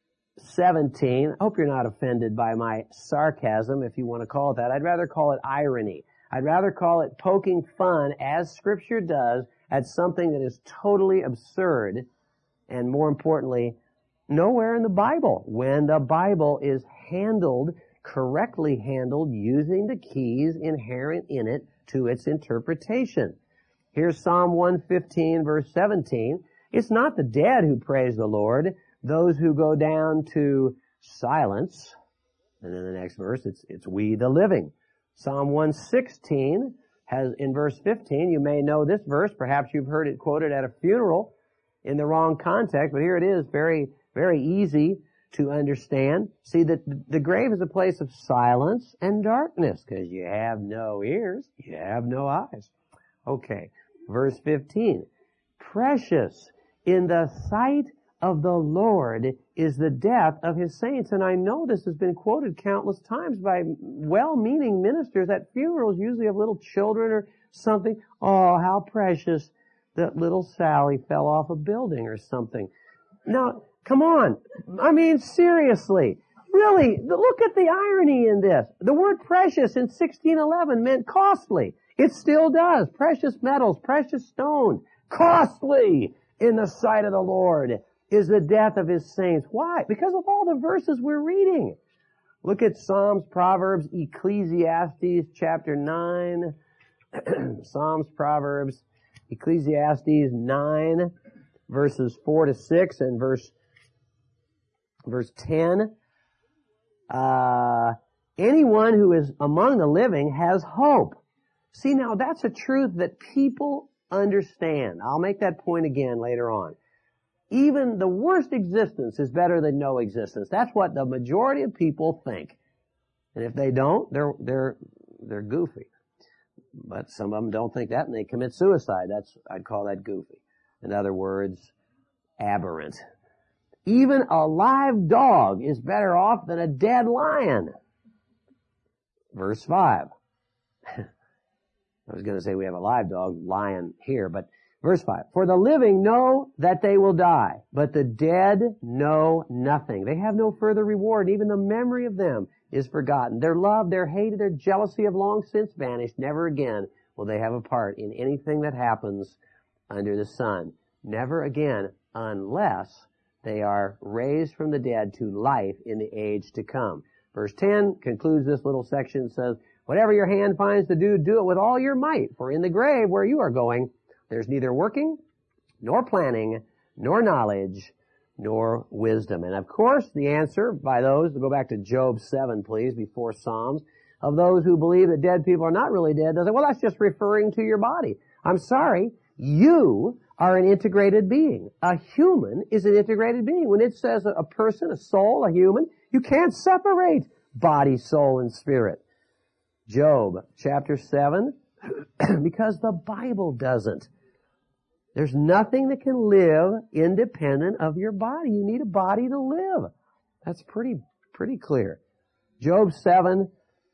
seventeen. I hope you're not offended by my sarcasm, if you want to call it that. I'd rather call it irony. I'd rather call it poking fun, as Scripture does, at something that is totally absurd and, more importantly, nowhere in the Bible. When the Bible is handled correctly handled using the keys inherent in it to its interpretation. Here's Psalm one fifteen, verse seventeen. It's not the dead who praise the Lord, those who go down to silence. And then the next verse, it's, it's we the living. Psalm one sixteen has, in verse fifteen, you may know this verse, perhaps you've heard it quoted at a funeral in the wrong context, but here it is, very, very easy to understand. See, that the grave is a place of silence and darkness, because you have no ears, you have no eyes. Okay, verse fifteen. Precious in the sight of the Lord is the death of His saints. And I know this has been quoted countless times by well-meaning ministers at funerals, usually of little children or something. Oh, how precious that little Sally fell off a building or something. Now, come on. I mean, seriously. Really, look at the irony in this. The word precious in sixteen eleven meant costly. It still does. Precious metals, precious stones. Costly in the sight of the Lord is the death of His saints. Why? Because of all the verses we're reading. Look at Psalms, Proverbs, Ecclesiastes, chapter nine. Psalms, Proverbs, Ecclesiastes nine, verses four to six, and verse Verse ten, uh, anyone who is among the living has hope. See, now that's a truth that people understand. I'll make that point again later on. Even the worst existence is better than no existence. That's what the majority of people think. And if they don't, they're, they're, they're goofy. But some of them don't think that and they commit suicide. That's, I'd call that goofy. In other words, aberrant. Even a live dog is better off than a dead lion. Verse five. I was going to say we have a live dog, lion here, but verse five. For the living know that they will die, but the dead know nothing. They have no further reward. Even the memory of them is forgotten. Their love, their hate, their jealousy have long since vanished. Never again will they have a part in anything that happens under the sun. Never again, unless they are raised from the dead to life in the age to come. Verse ten concludes this little section, says, whatever your hand finds to do, do it with all your might, for in the grave where you are going, there's neither working, nor planning, nor knowledge, nor wisdom. And of course, the answer by those, to go back to Job seven, please, before Psalms, of those who believe that dead people are not really dead, they say, well, that's just referring to your body. I'm sorry, you are an integrated being. A human is an integrated being. When it says a person, a soul, a human, you can't separate body, soul, and spirit. Job chapter seven, because the Bible doesn't. There's nothing that can live independent of your body. You need a body to live. That's pretty, pretty clear. Job seven,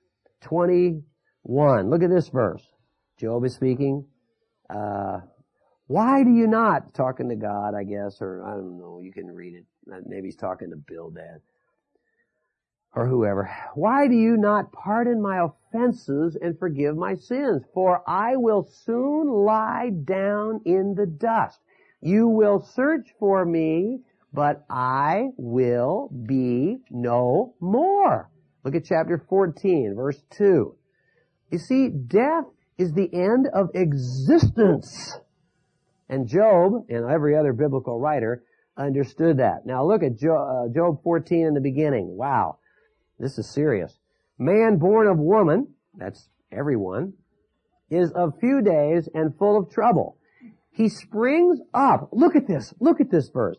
twenty-one. Look at this verse. Job is speaking. Uh, why do you not, talking to God, I guess, or I don't know, you can read it. Maybe he's talking to Bildad or whoever. Why do you not pardon my offenses and forgive my sins? For I will soon lie down in the dust. You will search for me, but I will be no more. Look at chapter fourteen, verse two. You see, death is the end of existence. And Job, and every other biblical writer, understood that. Now look at Job, uh, Job fourteen in the beginning. Wow. This is serious. Man born of woman, that's everyone, is of few days and full of trouble. He springs up. Look at this. Look at this verse.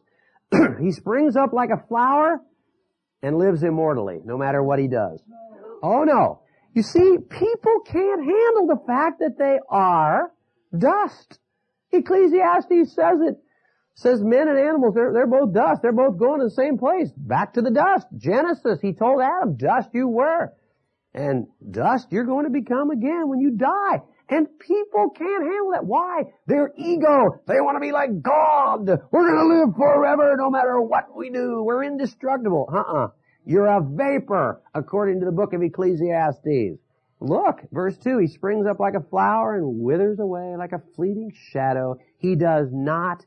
He springs up like a flower and lives immortally, no matter what he does. Oh no. You see, people can't handle the fact that they are dust. Ecclesiastes says it. Says men and animals, they're, they're both dust. They're both going to the same place. Back to the dust. Genesis, he told Adam, dust you were. And dust you're going to become again when you die. And people can't handle that. Why? Their ego. They want to be like God. We're going to live forever no matter what we do. We're indestructible. Uh-uh. You're a vapor, according to the book of Ecclesiastes. Look, verse two, he springs up like a flower and withers away like a fleeting shadow. He does not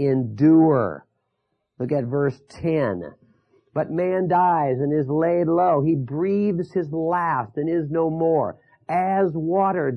endure. Look at verse ten. But man dies and is laid low. He breathes his last and is no more. As water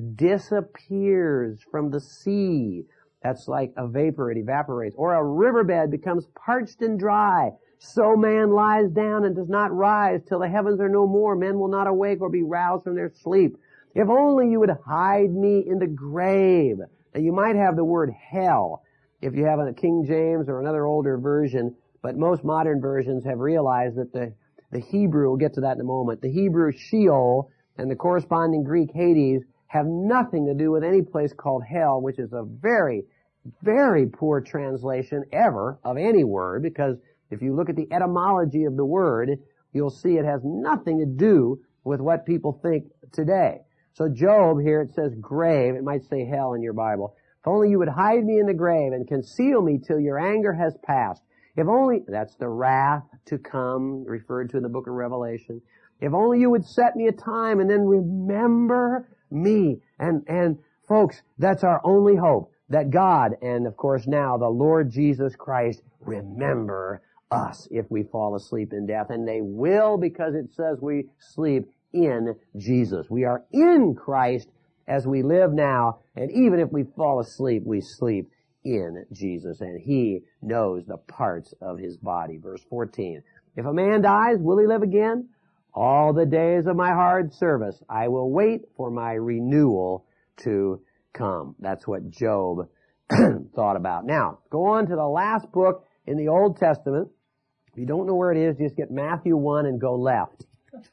disappears from the sea, that's like a vapor, it evaporates, or a riverbed becomes parched and dry, so man lies down and does not rise till the heavens are no more. Men will not awake or be roused from their sleep. If only you would hide me in the grave. Now you might have the word hell if you have a King James or another older version, but most modern versions have realized that the, the Hebrew, we'll get to that in a moment, the Hebrew Sheol and the corresponding Greek Hades have nothing to do with any place called hell, which is a very, very poor translation ever of any word, because if you look at the etymology of the word, you'll see it has nothing to do with what people think today. So Job here, it says grave. It might say hell in your Bible. If only you would hide me in the grave and conceal me till your anger has passed. If only, that's the wrath to come, referred to in the book of Revelation. If only you would set me a time and then remember me. And, and folks, that's our only hope, that God, and of course now the Lord Jesus Christ, remember us if we fall asleep in death. And they will, because it says we sleep in Jesus. We are in Christ as we live now, and even if we fall asleep, we sleep in Jesus, and He knows the parts of His body. Verse fourteen. If a man dies, will he live again? All the days of my hard service, I will wait for my renewal to come. That's what Job thought about. Now, go on to the last book in the Old Testament. If you don't know where it is, just get Matthew one and go left.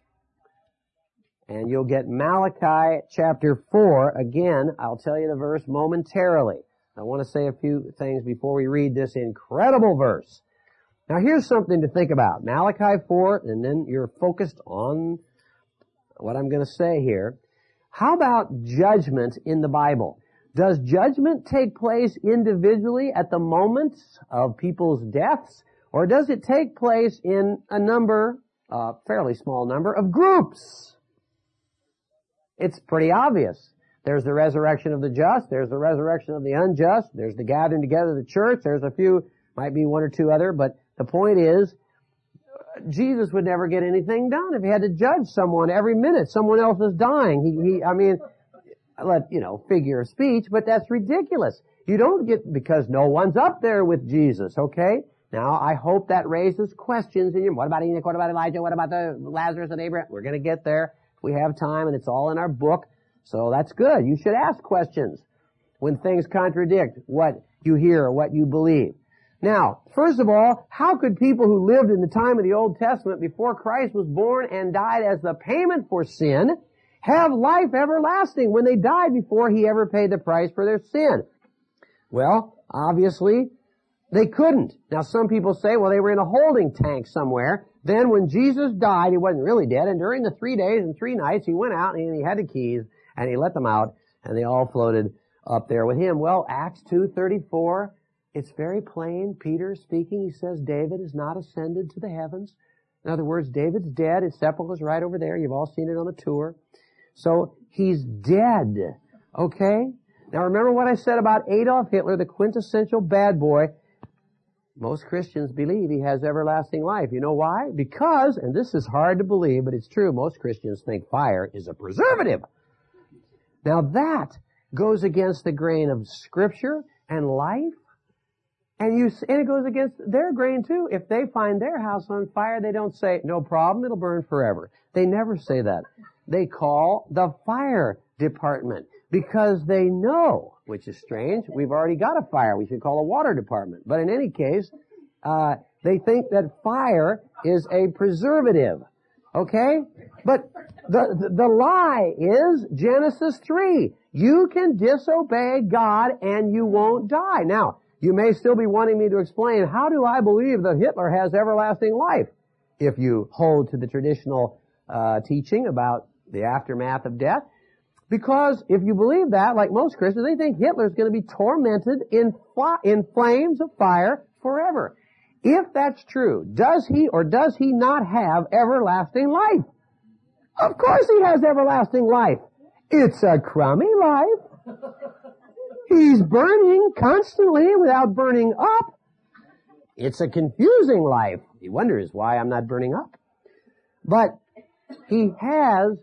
And you'll get Malachi chapter four. Again, I'll tell you the verse momentarily. I want to say a few things before we read this incredible verse. Now here's something to think about. Malachi four, and then you're focused on what I'm going to say here. How about judgment in the Bible? Does judgment take place individually at the moment of people's deaths? Or does it take place in a number, a fairly small number, of groups? It's pretty obvious. There's the resurrection of the just. There's the resurrection of the unjust. There's the gathering together of the church. There's a few, might be one or two other, but the point is, Jesus would never get anything done if he had to judge someone every minute. Someone else is dying. He, he, I mean, let, you know, figure of speech, but that's ridiculous. You don't get, because no one's up there with Jesus, okay? Now, I hope that raises questions in you. What about Enoch? What about Elijah? What about the Lazarus and Abraham? We're going to get there. We have time, and it's all in our book. So that's good. You should ask questions when things contradict what you hear or what you believe. Now, first of all, how could people who lived in the time of the Old Testament before Christ was born and died as the payment for sin have life everlasting when they died before he ever paid the price for their sin? Well, obviously, they couldn't. Now, some people say, well, they were in a holding tank somewhere. Then when Jesus died, he wasn't really dead, and during the three days and three nights, he went out and he had the keys, and he let them out, and they all floated up there with him. Well, Acts two thirty-four, it's very plain. Peter speaking, he says, David is not ascended to the heavens. In other words, David's dead. His sepulchre's right over there. You've all seen it on the tour. So, he's dead. Okay? Now remember what I said about Adolf Hitler, the quintessential bad boy. Most Christians believe he has everlasting life. You know why? Because, and this is hard to believe, but it's true, most Christians think fire is a preservative. Now that goes against the grain of Scripture and life, and you, and it goes against their grain too. If they find their house on fire, they don't say, no problem, it'll burn forever. They never say that. They call the fire department because they know, which is strange, we've already got a fire. We should call a water department. But in any case, uh, they think that fire is a preservative. Okay? But the, the, the lie is Genesis three. You can disobey God and you won't die. Now, you may still be wanting me to explain, how do I believe that Hitler has everlasting life? If you hold to the traditional uh, teaching about the aftermath of death. Because if you believe that, like most Christians, they think Hitler's going to be tormented in fl- in flames of fire forever. If that's true, does he or does he not have everlasting life? Of course he has everlasting life. It's a crummy life. He's burning constantly without burning up. It's a confusing life. He wonders why I'm not burning up. But he has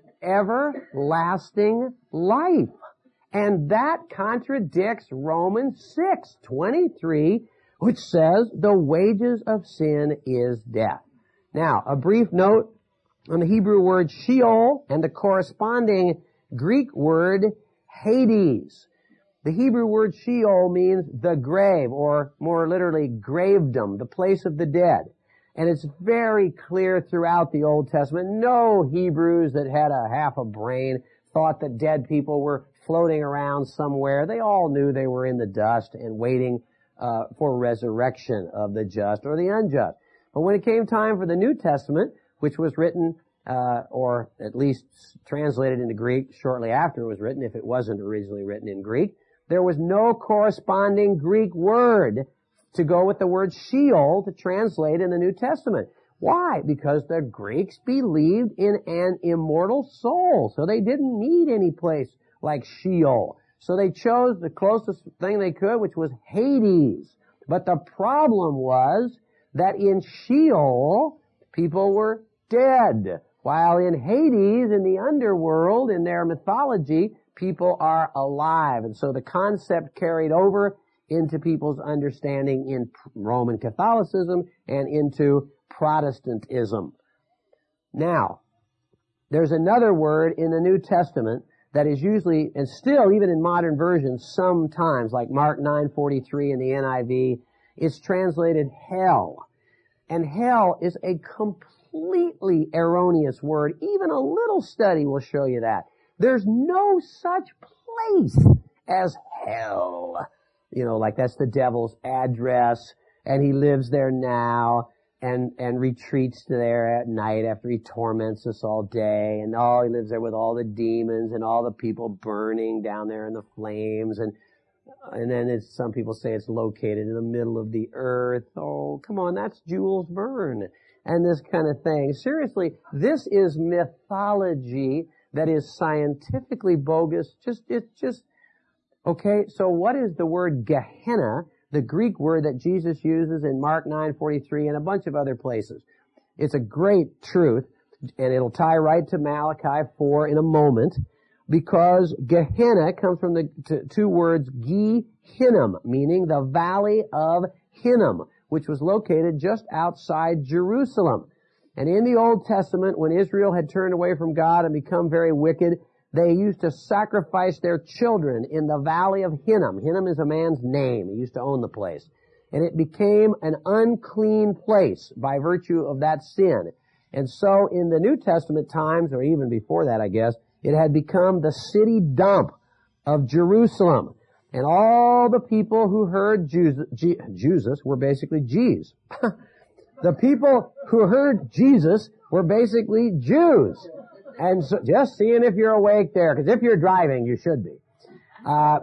everlasting life. And that contradicts Romans six twenty-three, which says the wages of sin is death. Now, a brief note on the Hebrew word Sheol and the corresponding Greek word Hades. The Hebrew word Sheol means the grave, or more literally, gravedom, the place of the dead. And it's very clear throughout the Old Testament. No Hebrews that had a half a brain thought that dead people were floating around somewhere. They all knew they were in the dust and waiting uh, for resurrection of the just or the unjust. But when it came time for the New Testament, which was written, uh, or at least translated into Greek shortly after it was written, if it wasn't originally written in Greek, there was no corresponding Greek word to go with the word Sheol to translate in the New Testament. Why? Because the Greeks believed in an immortal soul, so they didn't need any place like Sheol. So they chose the closest thing they could, which was Hades. But the problem was that in Sheol, people were dead, while in Hades, in the underworld, in their mythology, people are alive. And so the concept carried over into people's understanding in Roman Catholicism and into Protestantism. Now, there's another word in the New Testament that is usually, and still even in modern versions, sometimes, like Mark nine forty-three in the N I V, it's translated hell. And hell is a completely erroneous word. Even a little study will show you that. There's no such place as hell. You know, like that's the devil's address, and he lives there now, and, and retreats there at night after he torments us all day, and oh, he lives there with all the demons and all the people burning down there in the flames, and, and then it's, some people say it's located in the middle of the earth. Oh, come on, that's Jules Verne, and this kind of thing. Seriously, this is mythology that is scientifically bogus. Just, it's just, okay, so what is the word Gehenna, the Greek word that Jesus uses in Mark nine forty-three and a bunch of other places? It's a great truth, and it'll tie right to Malachi four in a moment, because Gehenna comes from the t- two words Gi Hinnom, meaning the valley of Hinnom, which was located just outside Jerusalem. And in the Old Testament, when Israel had turned away from God and become very wicked, they used to sacrifice their children in the valley of Hinnom. Hinnom is a man's name. He used to own the place. And it became an unclean place by virtue of that sin. And so in the New Testament times, or even before that, I guess, it had become the city dump of Jerusalem. And all the people who heard Jesus were basically G's. The people who heard Jesus were basically Jews. And so, just seeing if you're awake there, because if you're driving, you should be. Uh,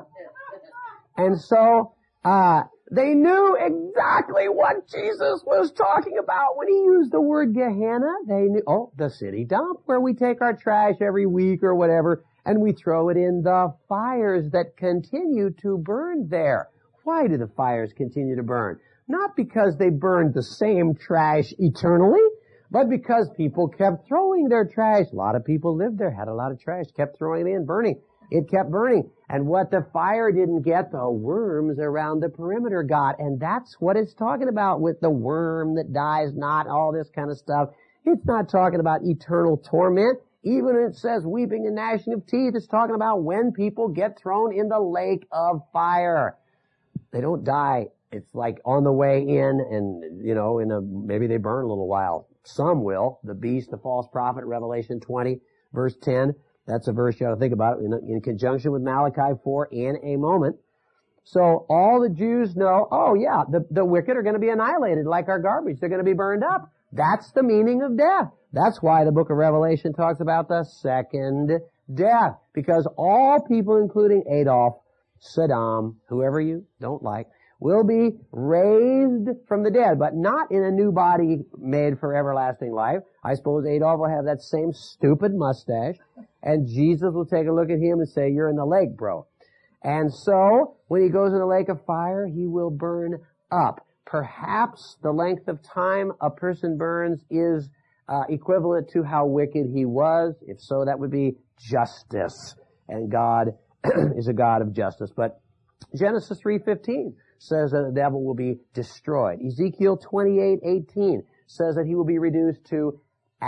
and so, uh, they knew exactly what Jesus was talking about when he used the word Gehenna. They knew, oh, the city dump, where we take our trash every week or whatever, and we throw it in the fires that continue to burn there. Why do the fires continue to burn? Not because they burned the same trash eternally, but because people kept throwing their trash. A lot of people lived there, had a lot of trash, kept throwing it in, burning. It kept burning. And what the fire didn't get, the worms around the perimeter got. And that's what it's talking about with the worm that dies not, all this kind of stuff. It's not talking about eternal torment. Even when it says weeping and gnashing of teeth, it's talking about when people get thrown in the lake of fire. They don't die. It's like on the way in and, you know, in a, maybe they burn a little while. Some will. The beast, the false prophet, Revelation twenty, verse ten. That's a verse you ought to think about in, in conjunction with Malachi four in a moment. So all the Jews know, oh yeah, the, the wicked are going to be annihilated like our garbage. They're going to be burned up. That's the meaning of death. That's why the book of Revelation talks about the second death. Because all people, including Adolf, Saddam, whoever you don't like, will be raised from the dead, but not in a new body made for everlasting life. I suppose Adolf will have that same stupid mustache, and Jesus will take a look at him and say, you're in the lake, bro. And so, when he goes in the lake of fire, he will burn up. Perhaps the length of time a person burns is uh, equivalent to how wicked he was. If so, that would be justice. And God is a God of justice. But Genesis three fifteen says that the devil will be destroyed. Ezekiel twenty-eight eighteen says that he will be reduced to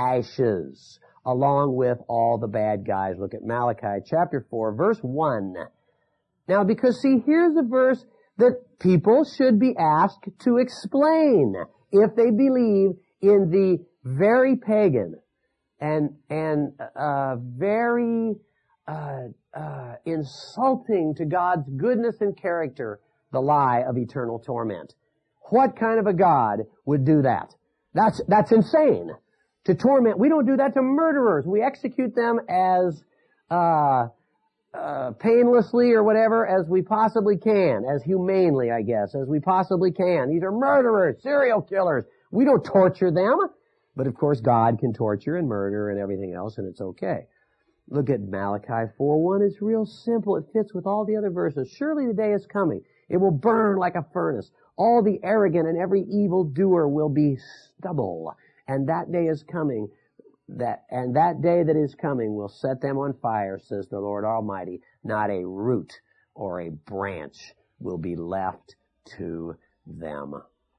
ashes, along with all the bad guys. Look at Malachi chapter four, verse one. Now, because see, here's a verse that people should be asked to explain if they believe in the very pagan and and uh very uh uh insulting to God's goodness and character, the lie of eternal torment. What kind of a God would do that? That's that's insane. To torment, we don't do that to murderers. We execute them as uh Uh, painlessly or whatever as we possibly can, as humanely, I guess, as we possibly can. These are murderers, serial killers. We don't torture them. But of course, God can torture and murder and everything else, and it's okay. Look at Malachi four one. It's real simple. It fits with all the other verses. Surely the day is coming. It will burn like a furnace. All the arrogant and every evil doer will be stubble. And that day is coming. That, and that day that is coming will set them on fire, says the Lord Almighty. Not a root or a branch will be left to them.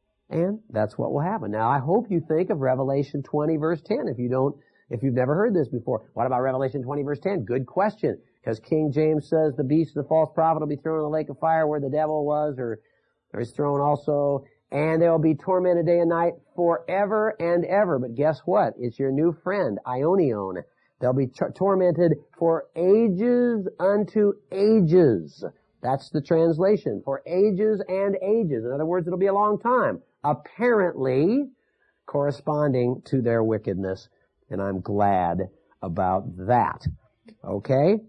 And that's what will happen. Now, I hope you think of Revelation twenty, verse ten. If you don't, if you've never heard this before, what about Revelation twenty, verse ten? Good question. Because King James says the beast of the false prophet will be thrown in the lake of fire where the devil was, or, or is thrown also. And they will be tormented day and night forever and ever. But guess what? It's your new friend, Ionion. They'll be t- tormented for ages unto ages. That's the translation. For ages and ages. In other words, it'll be a long time. Apparently corresponding to their wickedness. And I'm glad about that. Okay?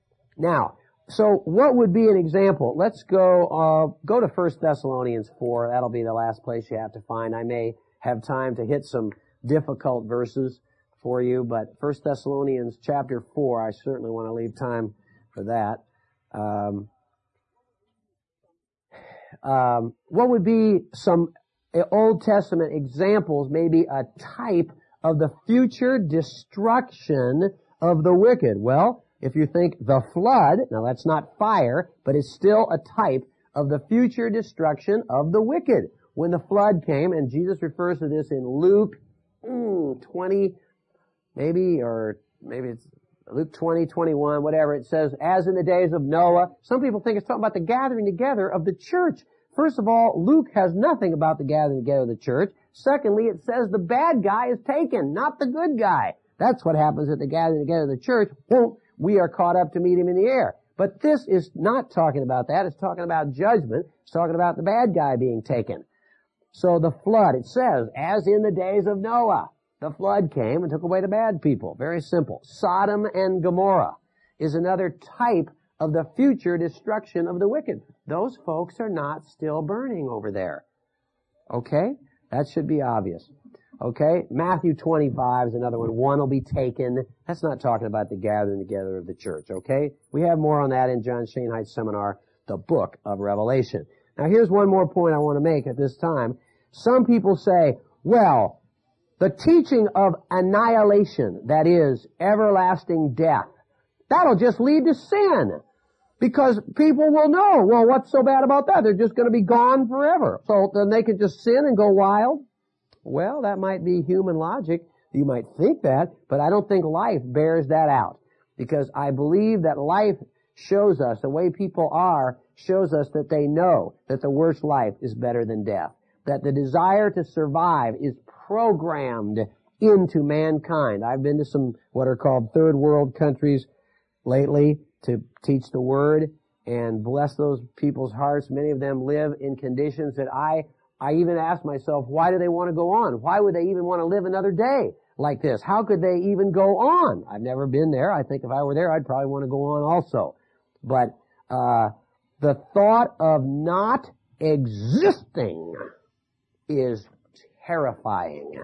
Now, so what would be an example? Let's go, uh, go to First Thessalonians four. That'll be the last place you have to find. I may have time to hit some difficult verses for you, but First Thessalonians chapter four, I certainly want to leave time for that. Um, um, what would be some Old Testament examples, maybe a type of the future destruction of the wicked? Well, if you think the flood, now that's not fire, but it's still a type of the future destruction of the wicked. when the flood came, and Jesus refers to this in Luke mm, twenty, maybe, or maybe it's Luke twenty, twenty-one, whatever. It says, as in the days of Noah. Some people think it's talking about the gathering together of the church. First of all, Luke has nothing about the gathering together of the church. Secondly, it says the bad guy is taken, not the good guy. That's what happens at the gathering together of the church. Well, we are caught up to meet him in the air. But this is not talking about that. It's talking about judgment. It's talking about the bad guy being taken. So the flood, it says, as in the days of Noah, the flood came and took away the bad people. Very simple. Sodom and Gomorrah is another type of the future destruction of the wicked. Those folks are not still burning over there. Okay? That should be obvious. Okay? Matthew twenty-five is another one. One will be taken. That's not talking about the gathering together of the church. Okay? We have more on that in John Schoenheit's seminar, The Book of Revelation. Now here's one more point I want to make at this time. Some people say, well, the teaching of annihilation, that is, everlasting death, that'll just lead to sin. Because people will know, well, what's so bad about that? They're just going to be gone forever. So then they can just sin and go wild? Well, that might be human logic. You might think that, but I don't think life bears that out. Because I believe that life shows us, the way people are, shows us that they know that the worst life is better than death. That the desire to survive is programmed into mankind. I've been to some what are called third world countries lately to teach the Word, and bless those people's hearts. Many of them live in conditions that I, I even ask myself, why do they want to go on? Why would they even want to live another day like this? How could they even go on? I've never been there. I think if I were there, I'd probably want to go on also. But, uh, the thought of not existing is terrifying,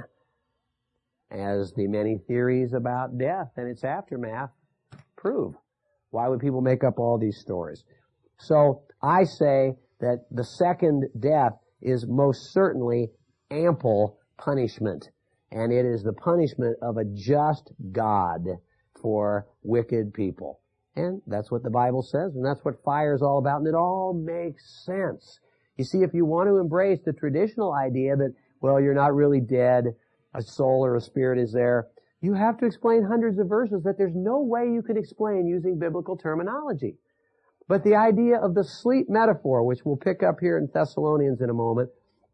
as the many theories about death and its aftermath prove. Why would people make up all these stories? So I say that the second death is most certainly ample punishment, and it is the punishment of a just God for wicked people. And that's what the Bible says, and that's what fire is all about, and it all makes sense. You see, if you want to embrace the traditional idea that, well, you're not really dead, a soul or a spirit is there, you have to explain hundreds of verses that there's no way you can explain using biblical terminology. But the idea of the sleep metaphor, which we'll pick up here in Thessalonians in a moment,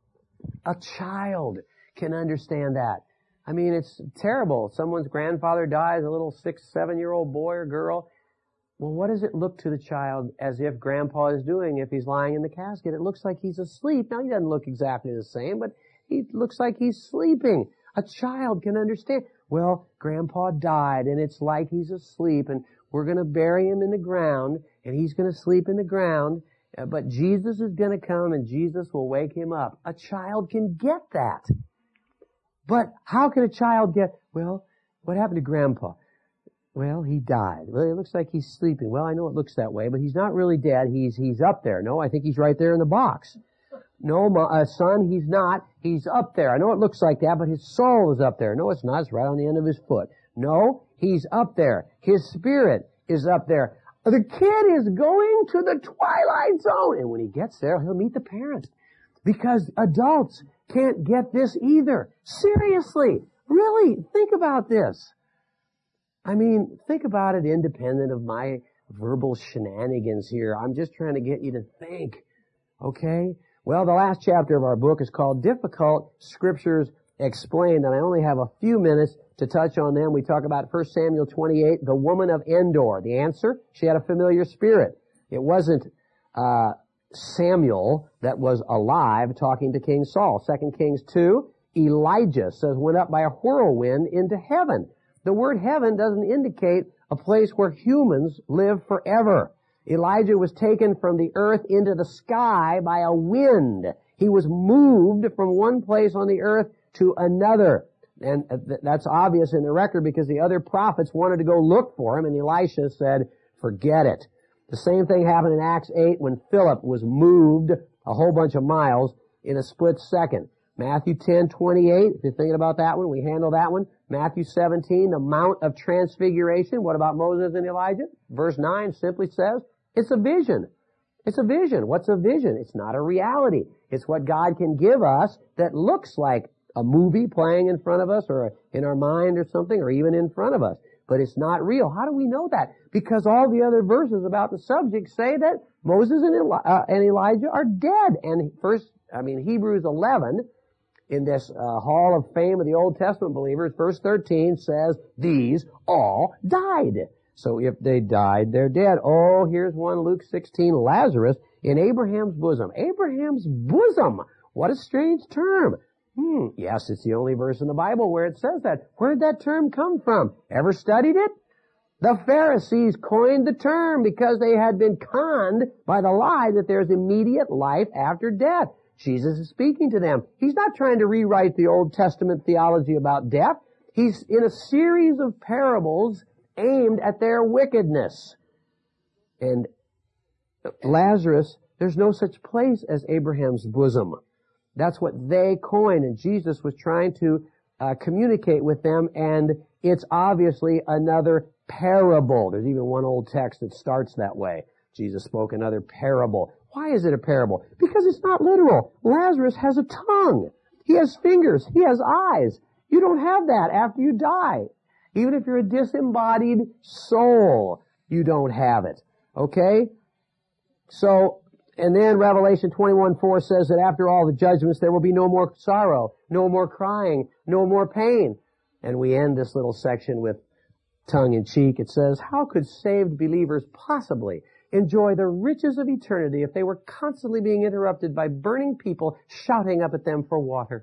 a child can understand that. I mean, it's terrible. Someone's grandfather dies, a little six, seven-year-old boy or girl. Well, what does it look to the child as if grandpa is doing if he's lying in the casket? It looks like he's asleep. Now, he doesn't look exactly the same, but he looks like he's sleeping. A child can understand. Well, grandpa died, and it's like he's asleep, and we're going to bury him in the ground, and he's going to sleep in the ground, uh, but Jesus is going to come, and Jesus will wake him up. A child can get that. But how can a child get, well, what happened to grandpa? Well, he died. Well, it looks like he's sleeping. Well, I know it looks that way, but he's not really dead. He's, he's up there. No, I think he's right there in the box. No, my, uh, son, he's not. He's up there. I know it looks like that, but his soul is up there. No, it's not. It's right on the end of his foot. No, he's up there. His spirit is up there. The kid is going to the twilight zone. And when he gets there, he'll meet the parent. Because adults can't get this either. Seriously. Really. Think about this. I mean, think about it independent of my verbal shenanigans here. I'm just trying to get you to think. Okay? Well, the last chapter of our book is called Difficult Scriptures Explained, and I only have a few minutes to touch on them. We talk about First Samuel twenty-eight, the woman of Endor. The answer? She had a familiar spirit. It wasn't uh Samuel that was alive talking to King Saul. Second Kings two, Elijah says went up by a whirlwind into heaven. The word heaven doesn't indicate a place where humans live forever. Elijah was taken from the earth into the sky by a wind. He was moved from one place on the earth to another. And that's obvious in the record because the other prophets wanted to go look for him, and Elisha said, forget it. The same thing happened in Acts eight when Philip was moved a whole bunch of miles in a split second. Matthew ten twenty-eight, if you're thinking about that one, we handle that one. Matthew seventeen, the Mount of Transfiguration. What about Moses and Elijah? Verse nine simply says, it's a vision. It's a vision. What's a vision? It's not a reality. It's what God can give us that looks like a movie playing in front of us or in our mind or something, or even in front of us. But it's not real. How do we know that? Because all the other verses about the subject say that Moses and, Eli- uh, and Elijah are dead. And first, I mean, Hebrews eleven, in this uh, hall of fame of the Old Testament believers, verse thirteen says, these all died. So if they died, they're dead. Oh, here's one, Luke sixteen, Lazarus in Abraham's bosom. Abraham's bosom. What a strange term. Hmm, yes, it's the only verse in the Bible where it says that. Where'd that term come from? Ever studied it? The Pharisees coined the term because they had been conned by the lie that there's immediate life after death. Jesus is speaking to them. He's not trying to rewrite the Old Testament theology about death. He's in a series of parables aimed at their wickedness. And Lazarus, there's no such place as Abraham's bosom. That's what they coined, and Jesus was trying to uh, communicate with them, and it's obviously another parable. There's even one old text that starts that way. Jesus spoke another parable. Why is it a parable? Because it's not literal. Lazarus has a tongue. He has fingers. He has eyes. You don't have that after you die. Even if you're a disembodied soul, you don't have it. Okay? So, and then Revelation twenty-one four says that after all the judgments, there will be no more sorrow, no more crying, no more pain. And we end this little section with tongue in cheek. It says, how could saved believers possibly enjoy the riches of eternity if they were constantly being interrupted by burning people shouting up at them for water?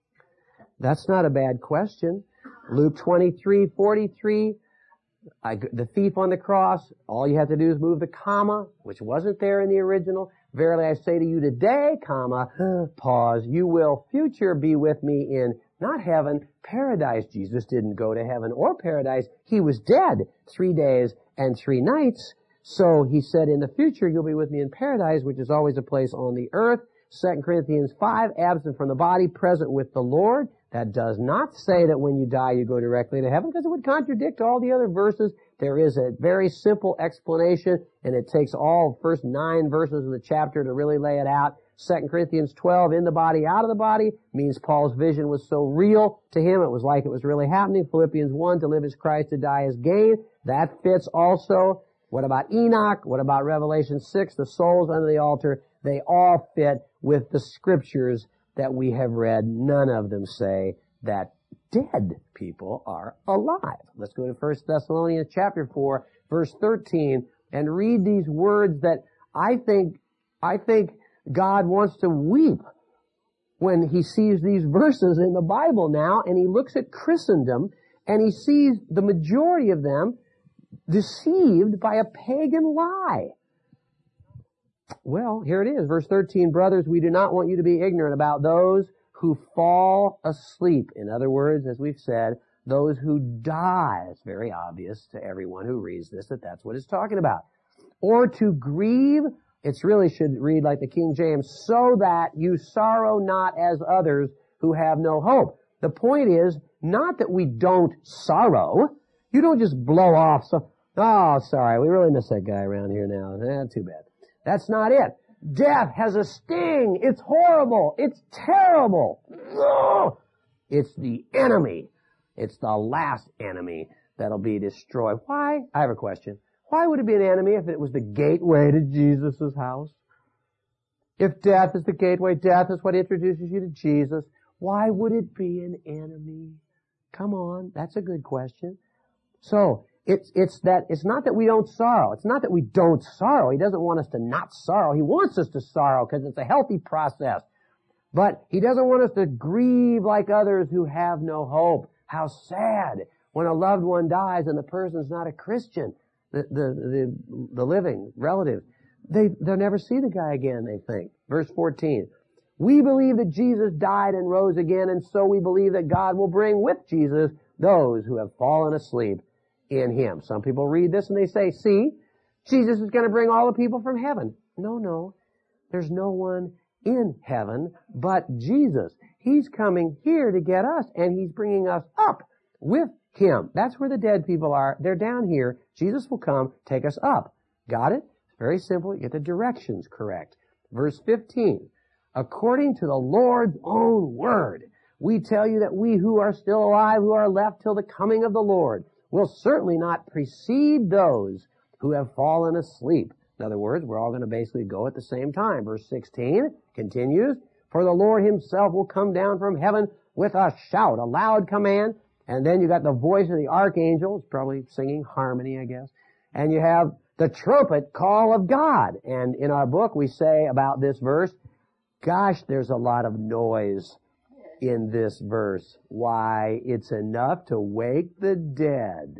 That's not a bad question. Luke twenty-three forty-three, I, the thief on the cross, all you have to do is move the comma, which wasn't there in the original. Verily I say to you today, comma, pause, you will future be with me in not heaven, paradise. Jesus didn't go to heaven or paradise. He was dead three days and three nights. So he said, in the future, you'll be with me in paradise, which is always a place on the earth. Second Corinthians five, absent from the body, present with the Lord. That does not say that when you die, you go directly to heaven, because it would contradict all the other verses. There is a very simple explanation, and it takes all first nine verses of the chapter to really lay it out. Second Corinthians twelve, in the body, out of the body, means Paul's vision was so real to him, it was like it was really happening. Philippians one, to live is Christ, to die is gain. That fits also. What about Enoch? What about Revelation six, the souls under the altar? They all fit with the scriptures that we have read. None of them say that dead people are alive. Let's go to First Thessalonians chapter four, verse thirteen, and read these words that I think, I think God wants to weep when he sees these verses in the Bible now, and he looks at Christendom, and he sees the majority of them deceived by a pagan lie. Well, here it is, verse thirteen, brothers, we do not want you to be ignorant about those who fall asleep. In other words, as we've said, those who die. It's very obvious to everyone who reads this that that's what it's talking about. Or to grieve, it's really should read like the King James, so that you sorrow not as others who have no hope. The point is not that we don't sorrow. You don't just blow off, so, oh, sorry, we really miss that guy around here now. Eh, too bad. That's not it. Death has a sting. It's horrible. It's terrible. Ugh. It's the enemy. It's the last enemy that'll be destroyed. Why? I have a question. Why would it be an enemy if it was the gateway to Jesus' house? If death is the gateway, death is what introduces you to Jesus, why would it be an enemy? Come on, that's a good question. So, It's, it's that, it's not that we don't sorrow. It's not that we don't sorrow. He doesn't want us to not sorrow. He wants us to sorrow because it's a healthy process. But he doesn't want us to grieve like others who have no hope. How sad when a loved one dies and the person's not a Christian. The, the, the, the living relative. They, they'll never see the guy again, they think. Verse fourteen. We believe that Jesus died and rose again, and so we believe that God will bring with Jesus those who have fallen asleep in him. Some people read this and they say, see, Jesus is going to bring all the people from heaven. No, no. There's no one in heaven but Jesus. He's coming here to get us, and he's bringing us up with him. That's where the dead people are. They're down here. Jesus will come, take us up. Got it? Very simple. You get the directions correct. Verse fifteen. According to the Lord's own word, we tell you that we who are still alive, who are left till the coming of the Lord, will certainly not precede those who have fallen asleep. In other words, we're all going to basically go at the same time. Verse sixteen continues, for the Lord himself will come down from heaven with a shout, a loud command. And then you got the voice of the archangel. It's probably singing harmony, I guess. And you have the trumpet call of God. And in our book, we say about this verse, gosh, there's a lot of noise in this verse. Why, it's enough to wake the dead.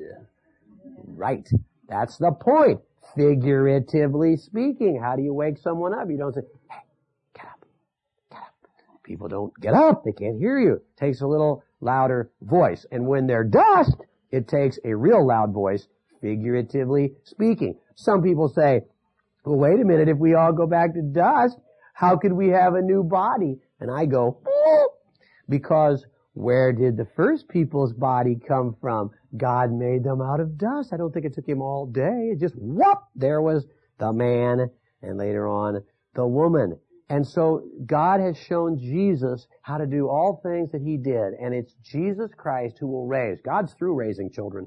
Right. That's the point. Figuratively speaking, how do you wake someone up? You don't say, hey, get up, get up. People don't get up. They can't hear you. It takes a little louder voice. And when they're dust, it takes a real loud voice, figuratively speaking. Some people say, well, wait a minute, if we all go back to dust, how could we have a new body? And I go, oh, because where did the first people's body come from? God made them out of dust. I don't think it took him all day. It just, whoop, there was the man, and later on, the woman. And so God has shown Jesus how to do all things that he did, and it's Jesus Christ who will raise. God's through raising children,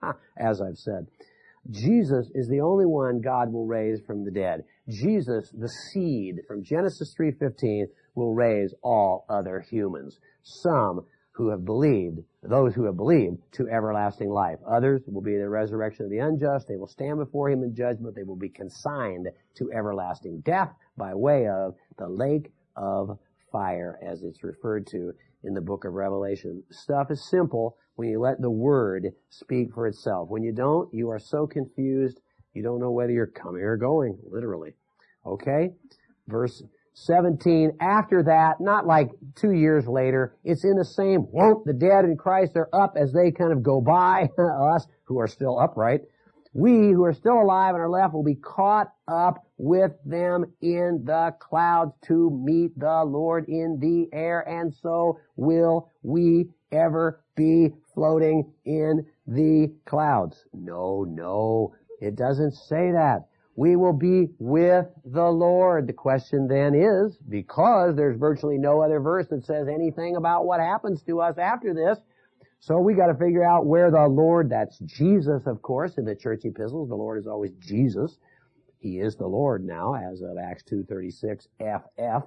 as I've said. Jesus is the only one God will raise from the dead. Jesus, the seed from Genesis three fifteen, will raise all other humans. Some who have believed, those who have believed, to everlasting life. Others will be the resurrection of the unjust. They will stand before him in judgment. They will be consigned to everlasting death by way of the lake of fire, as it's referred to in the book of Revelation. Stuff is simple when you let the word speak for itself. When you don't, you are so confused, you don't know whether you're coming or going, literally. Okay? Verse seventeen, after that, not like two years later, it's in the same, won't the dead in Christ are up as they kind of go by, us who are still upright. We who are still alive and are left will be caught up with them in the clouds to meet the Lord in the air, and so will we ever be floating in the clouds. No, no, it doesn't say that. We will be with the Lord. The question then is, because there's virtually no other verse that says anything about what happens to us after this, so we got to figure out where the Lord, that's Jesus, of course, in the church epistles, the Lord is always Jesus. He is the Lord now, as of Acts two thirty-six, F F.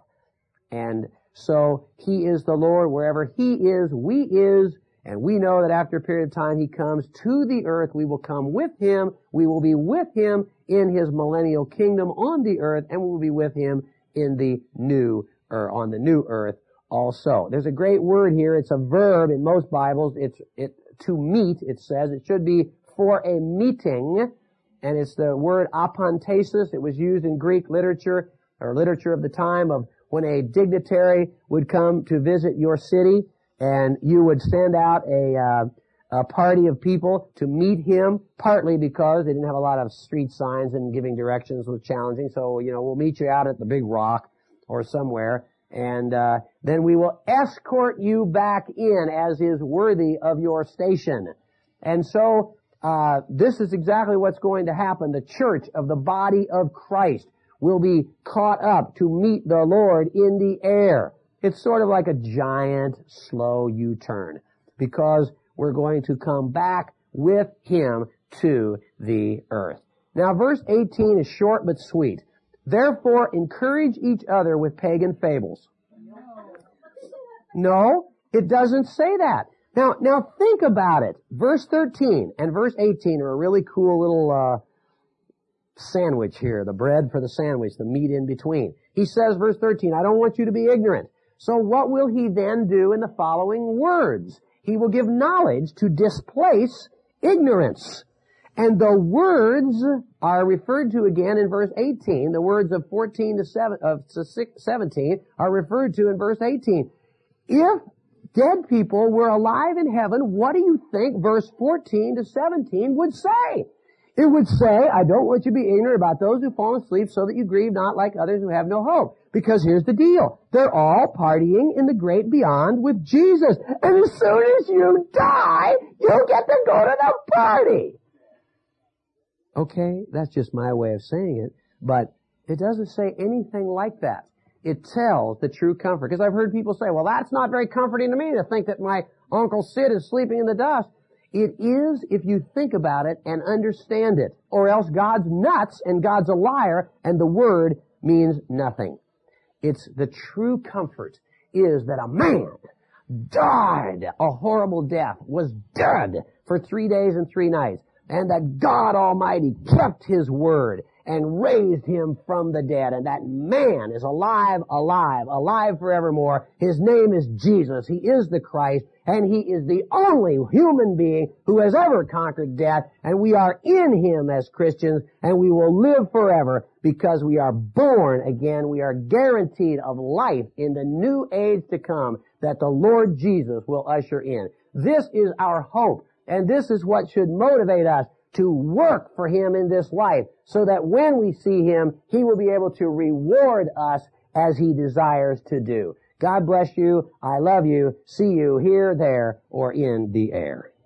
And so he is the Lord. Wherever he is, we is. And we know that after a period of time, he comes to the earth. We will come with him. We will be with him in his millennial kingdom on the earth, and we will be with him in the new, or on the new earth also. There's a great word here. It's a verb in most Bibles. It's, it, to meet, it says. It should be for a meeting. And it's the word apantesis. It was used in Greek literature, or literature of the time, of when a dignitary would come to visit your city, and you would send out a, uh, a party of people to meet him, partly because they didn't have a lot of street signs and giving directions was challenging. So, you know, we'll meet you out at the big rock or somewhere, and uh then we will escort you back in as is worthy of your station. And so uh this is exactly what's going to happen. The church of the body of Christ will be caught up to meet the Lord in the air. It's sort of like a giant, slow U-turn, because we're going to come back with him to the earth. Now, verse eighteen is short but sweet. Therefore, encourage each other with pagan fables. No, it doesn't say that. Now, now think about it. Verse thirteen and verse eighteen are a really cool little uh sandwich here, the bread for the sandwich, the meat in between. He says, verse thirteen, I don't want you to be ignorant. So what will he then do in the following words? He will give knowledge to displace ignorance. And the words are referred to again in verse eighteen. The words of fourteen to seven, of seventeen are referred to in verse eighteen. If dead people were alive in heaven, what do you think verse fourteen to seventeen would say? It would say, I don't want you to be ignorant about those who fall asleep so that you grieve not like others who have no hope. Because here's the deal. They're all partying in the great beyond with Jesus. And as soon as you die, you get to go to the party. Okay, that's just my way of saying it. But it doesn't say anything like that. It tells the true comfort. Because I've heard people say, well, that's not very comforting to me to think that my Uncle Sid is sleeping in the dust. It is if you think about it and understand it. Or else God's nuts and God's a liar and the Word means nothing. It's the true comfort is that a man died a horrible death, was dead for three days and three nights, and that God Almighty kept His word and raised Him from the dead, and that man is alive, alive, alive forevermore. His name is Jesus. He is the Christ, and He is the only human being who has ever conquered death, and we are in Him as Christians, and we will live forever because we are born again. We are guaranteed of life in the new age to come that the Lord Jesus will usher in. This is our hope, and this is what should motivate us to work for Him in this life, so that when we see Him, He will be able to reward us as He desires to do. God bless you. I love you. See you here, there, or in the air.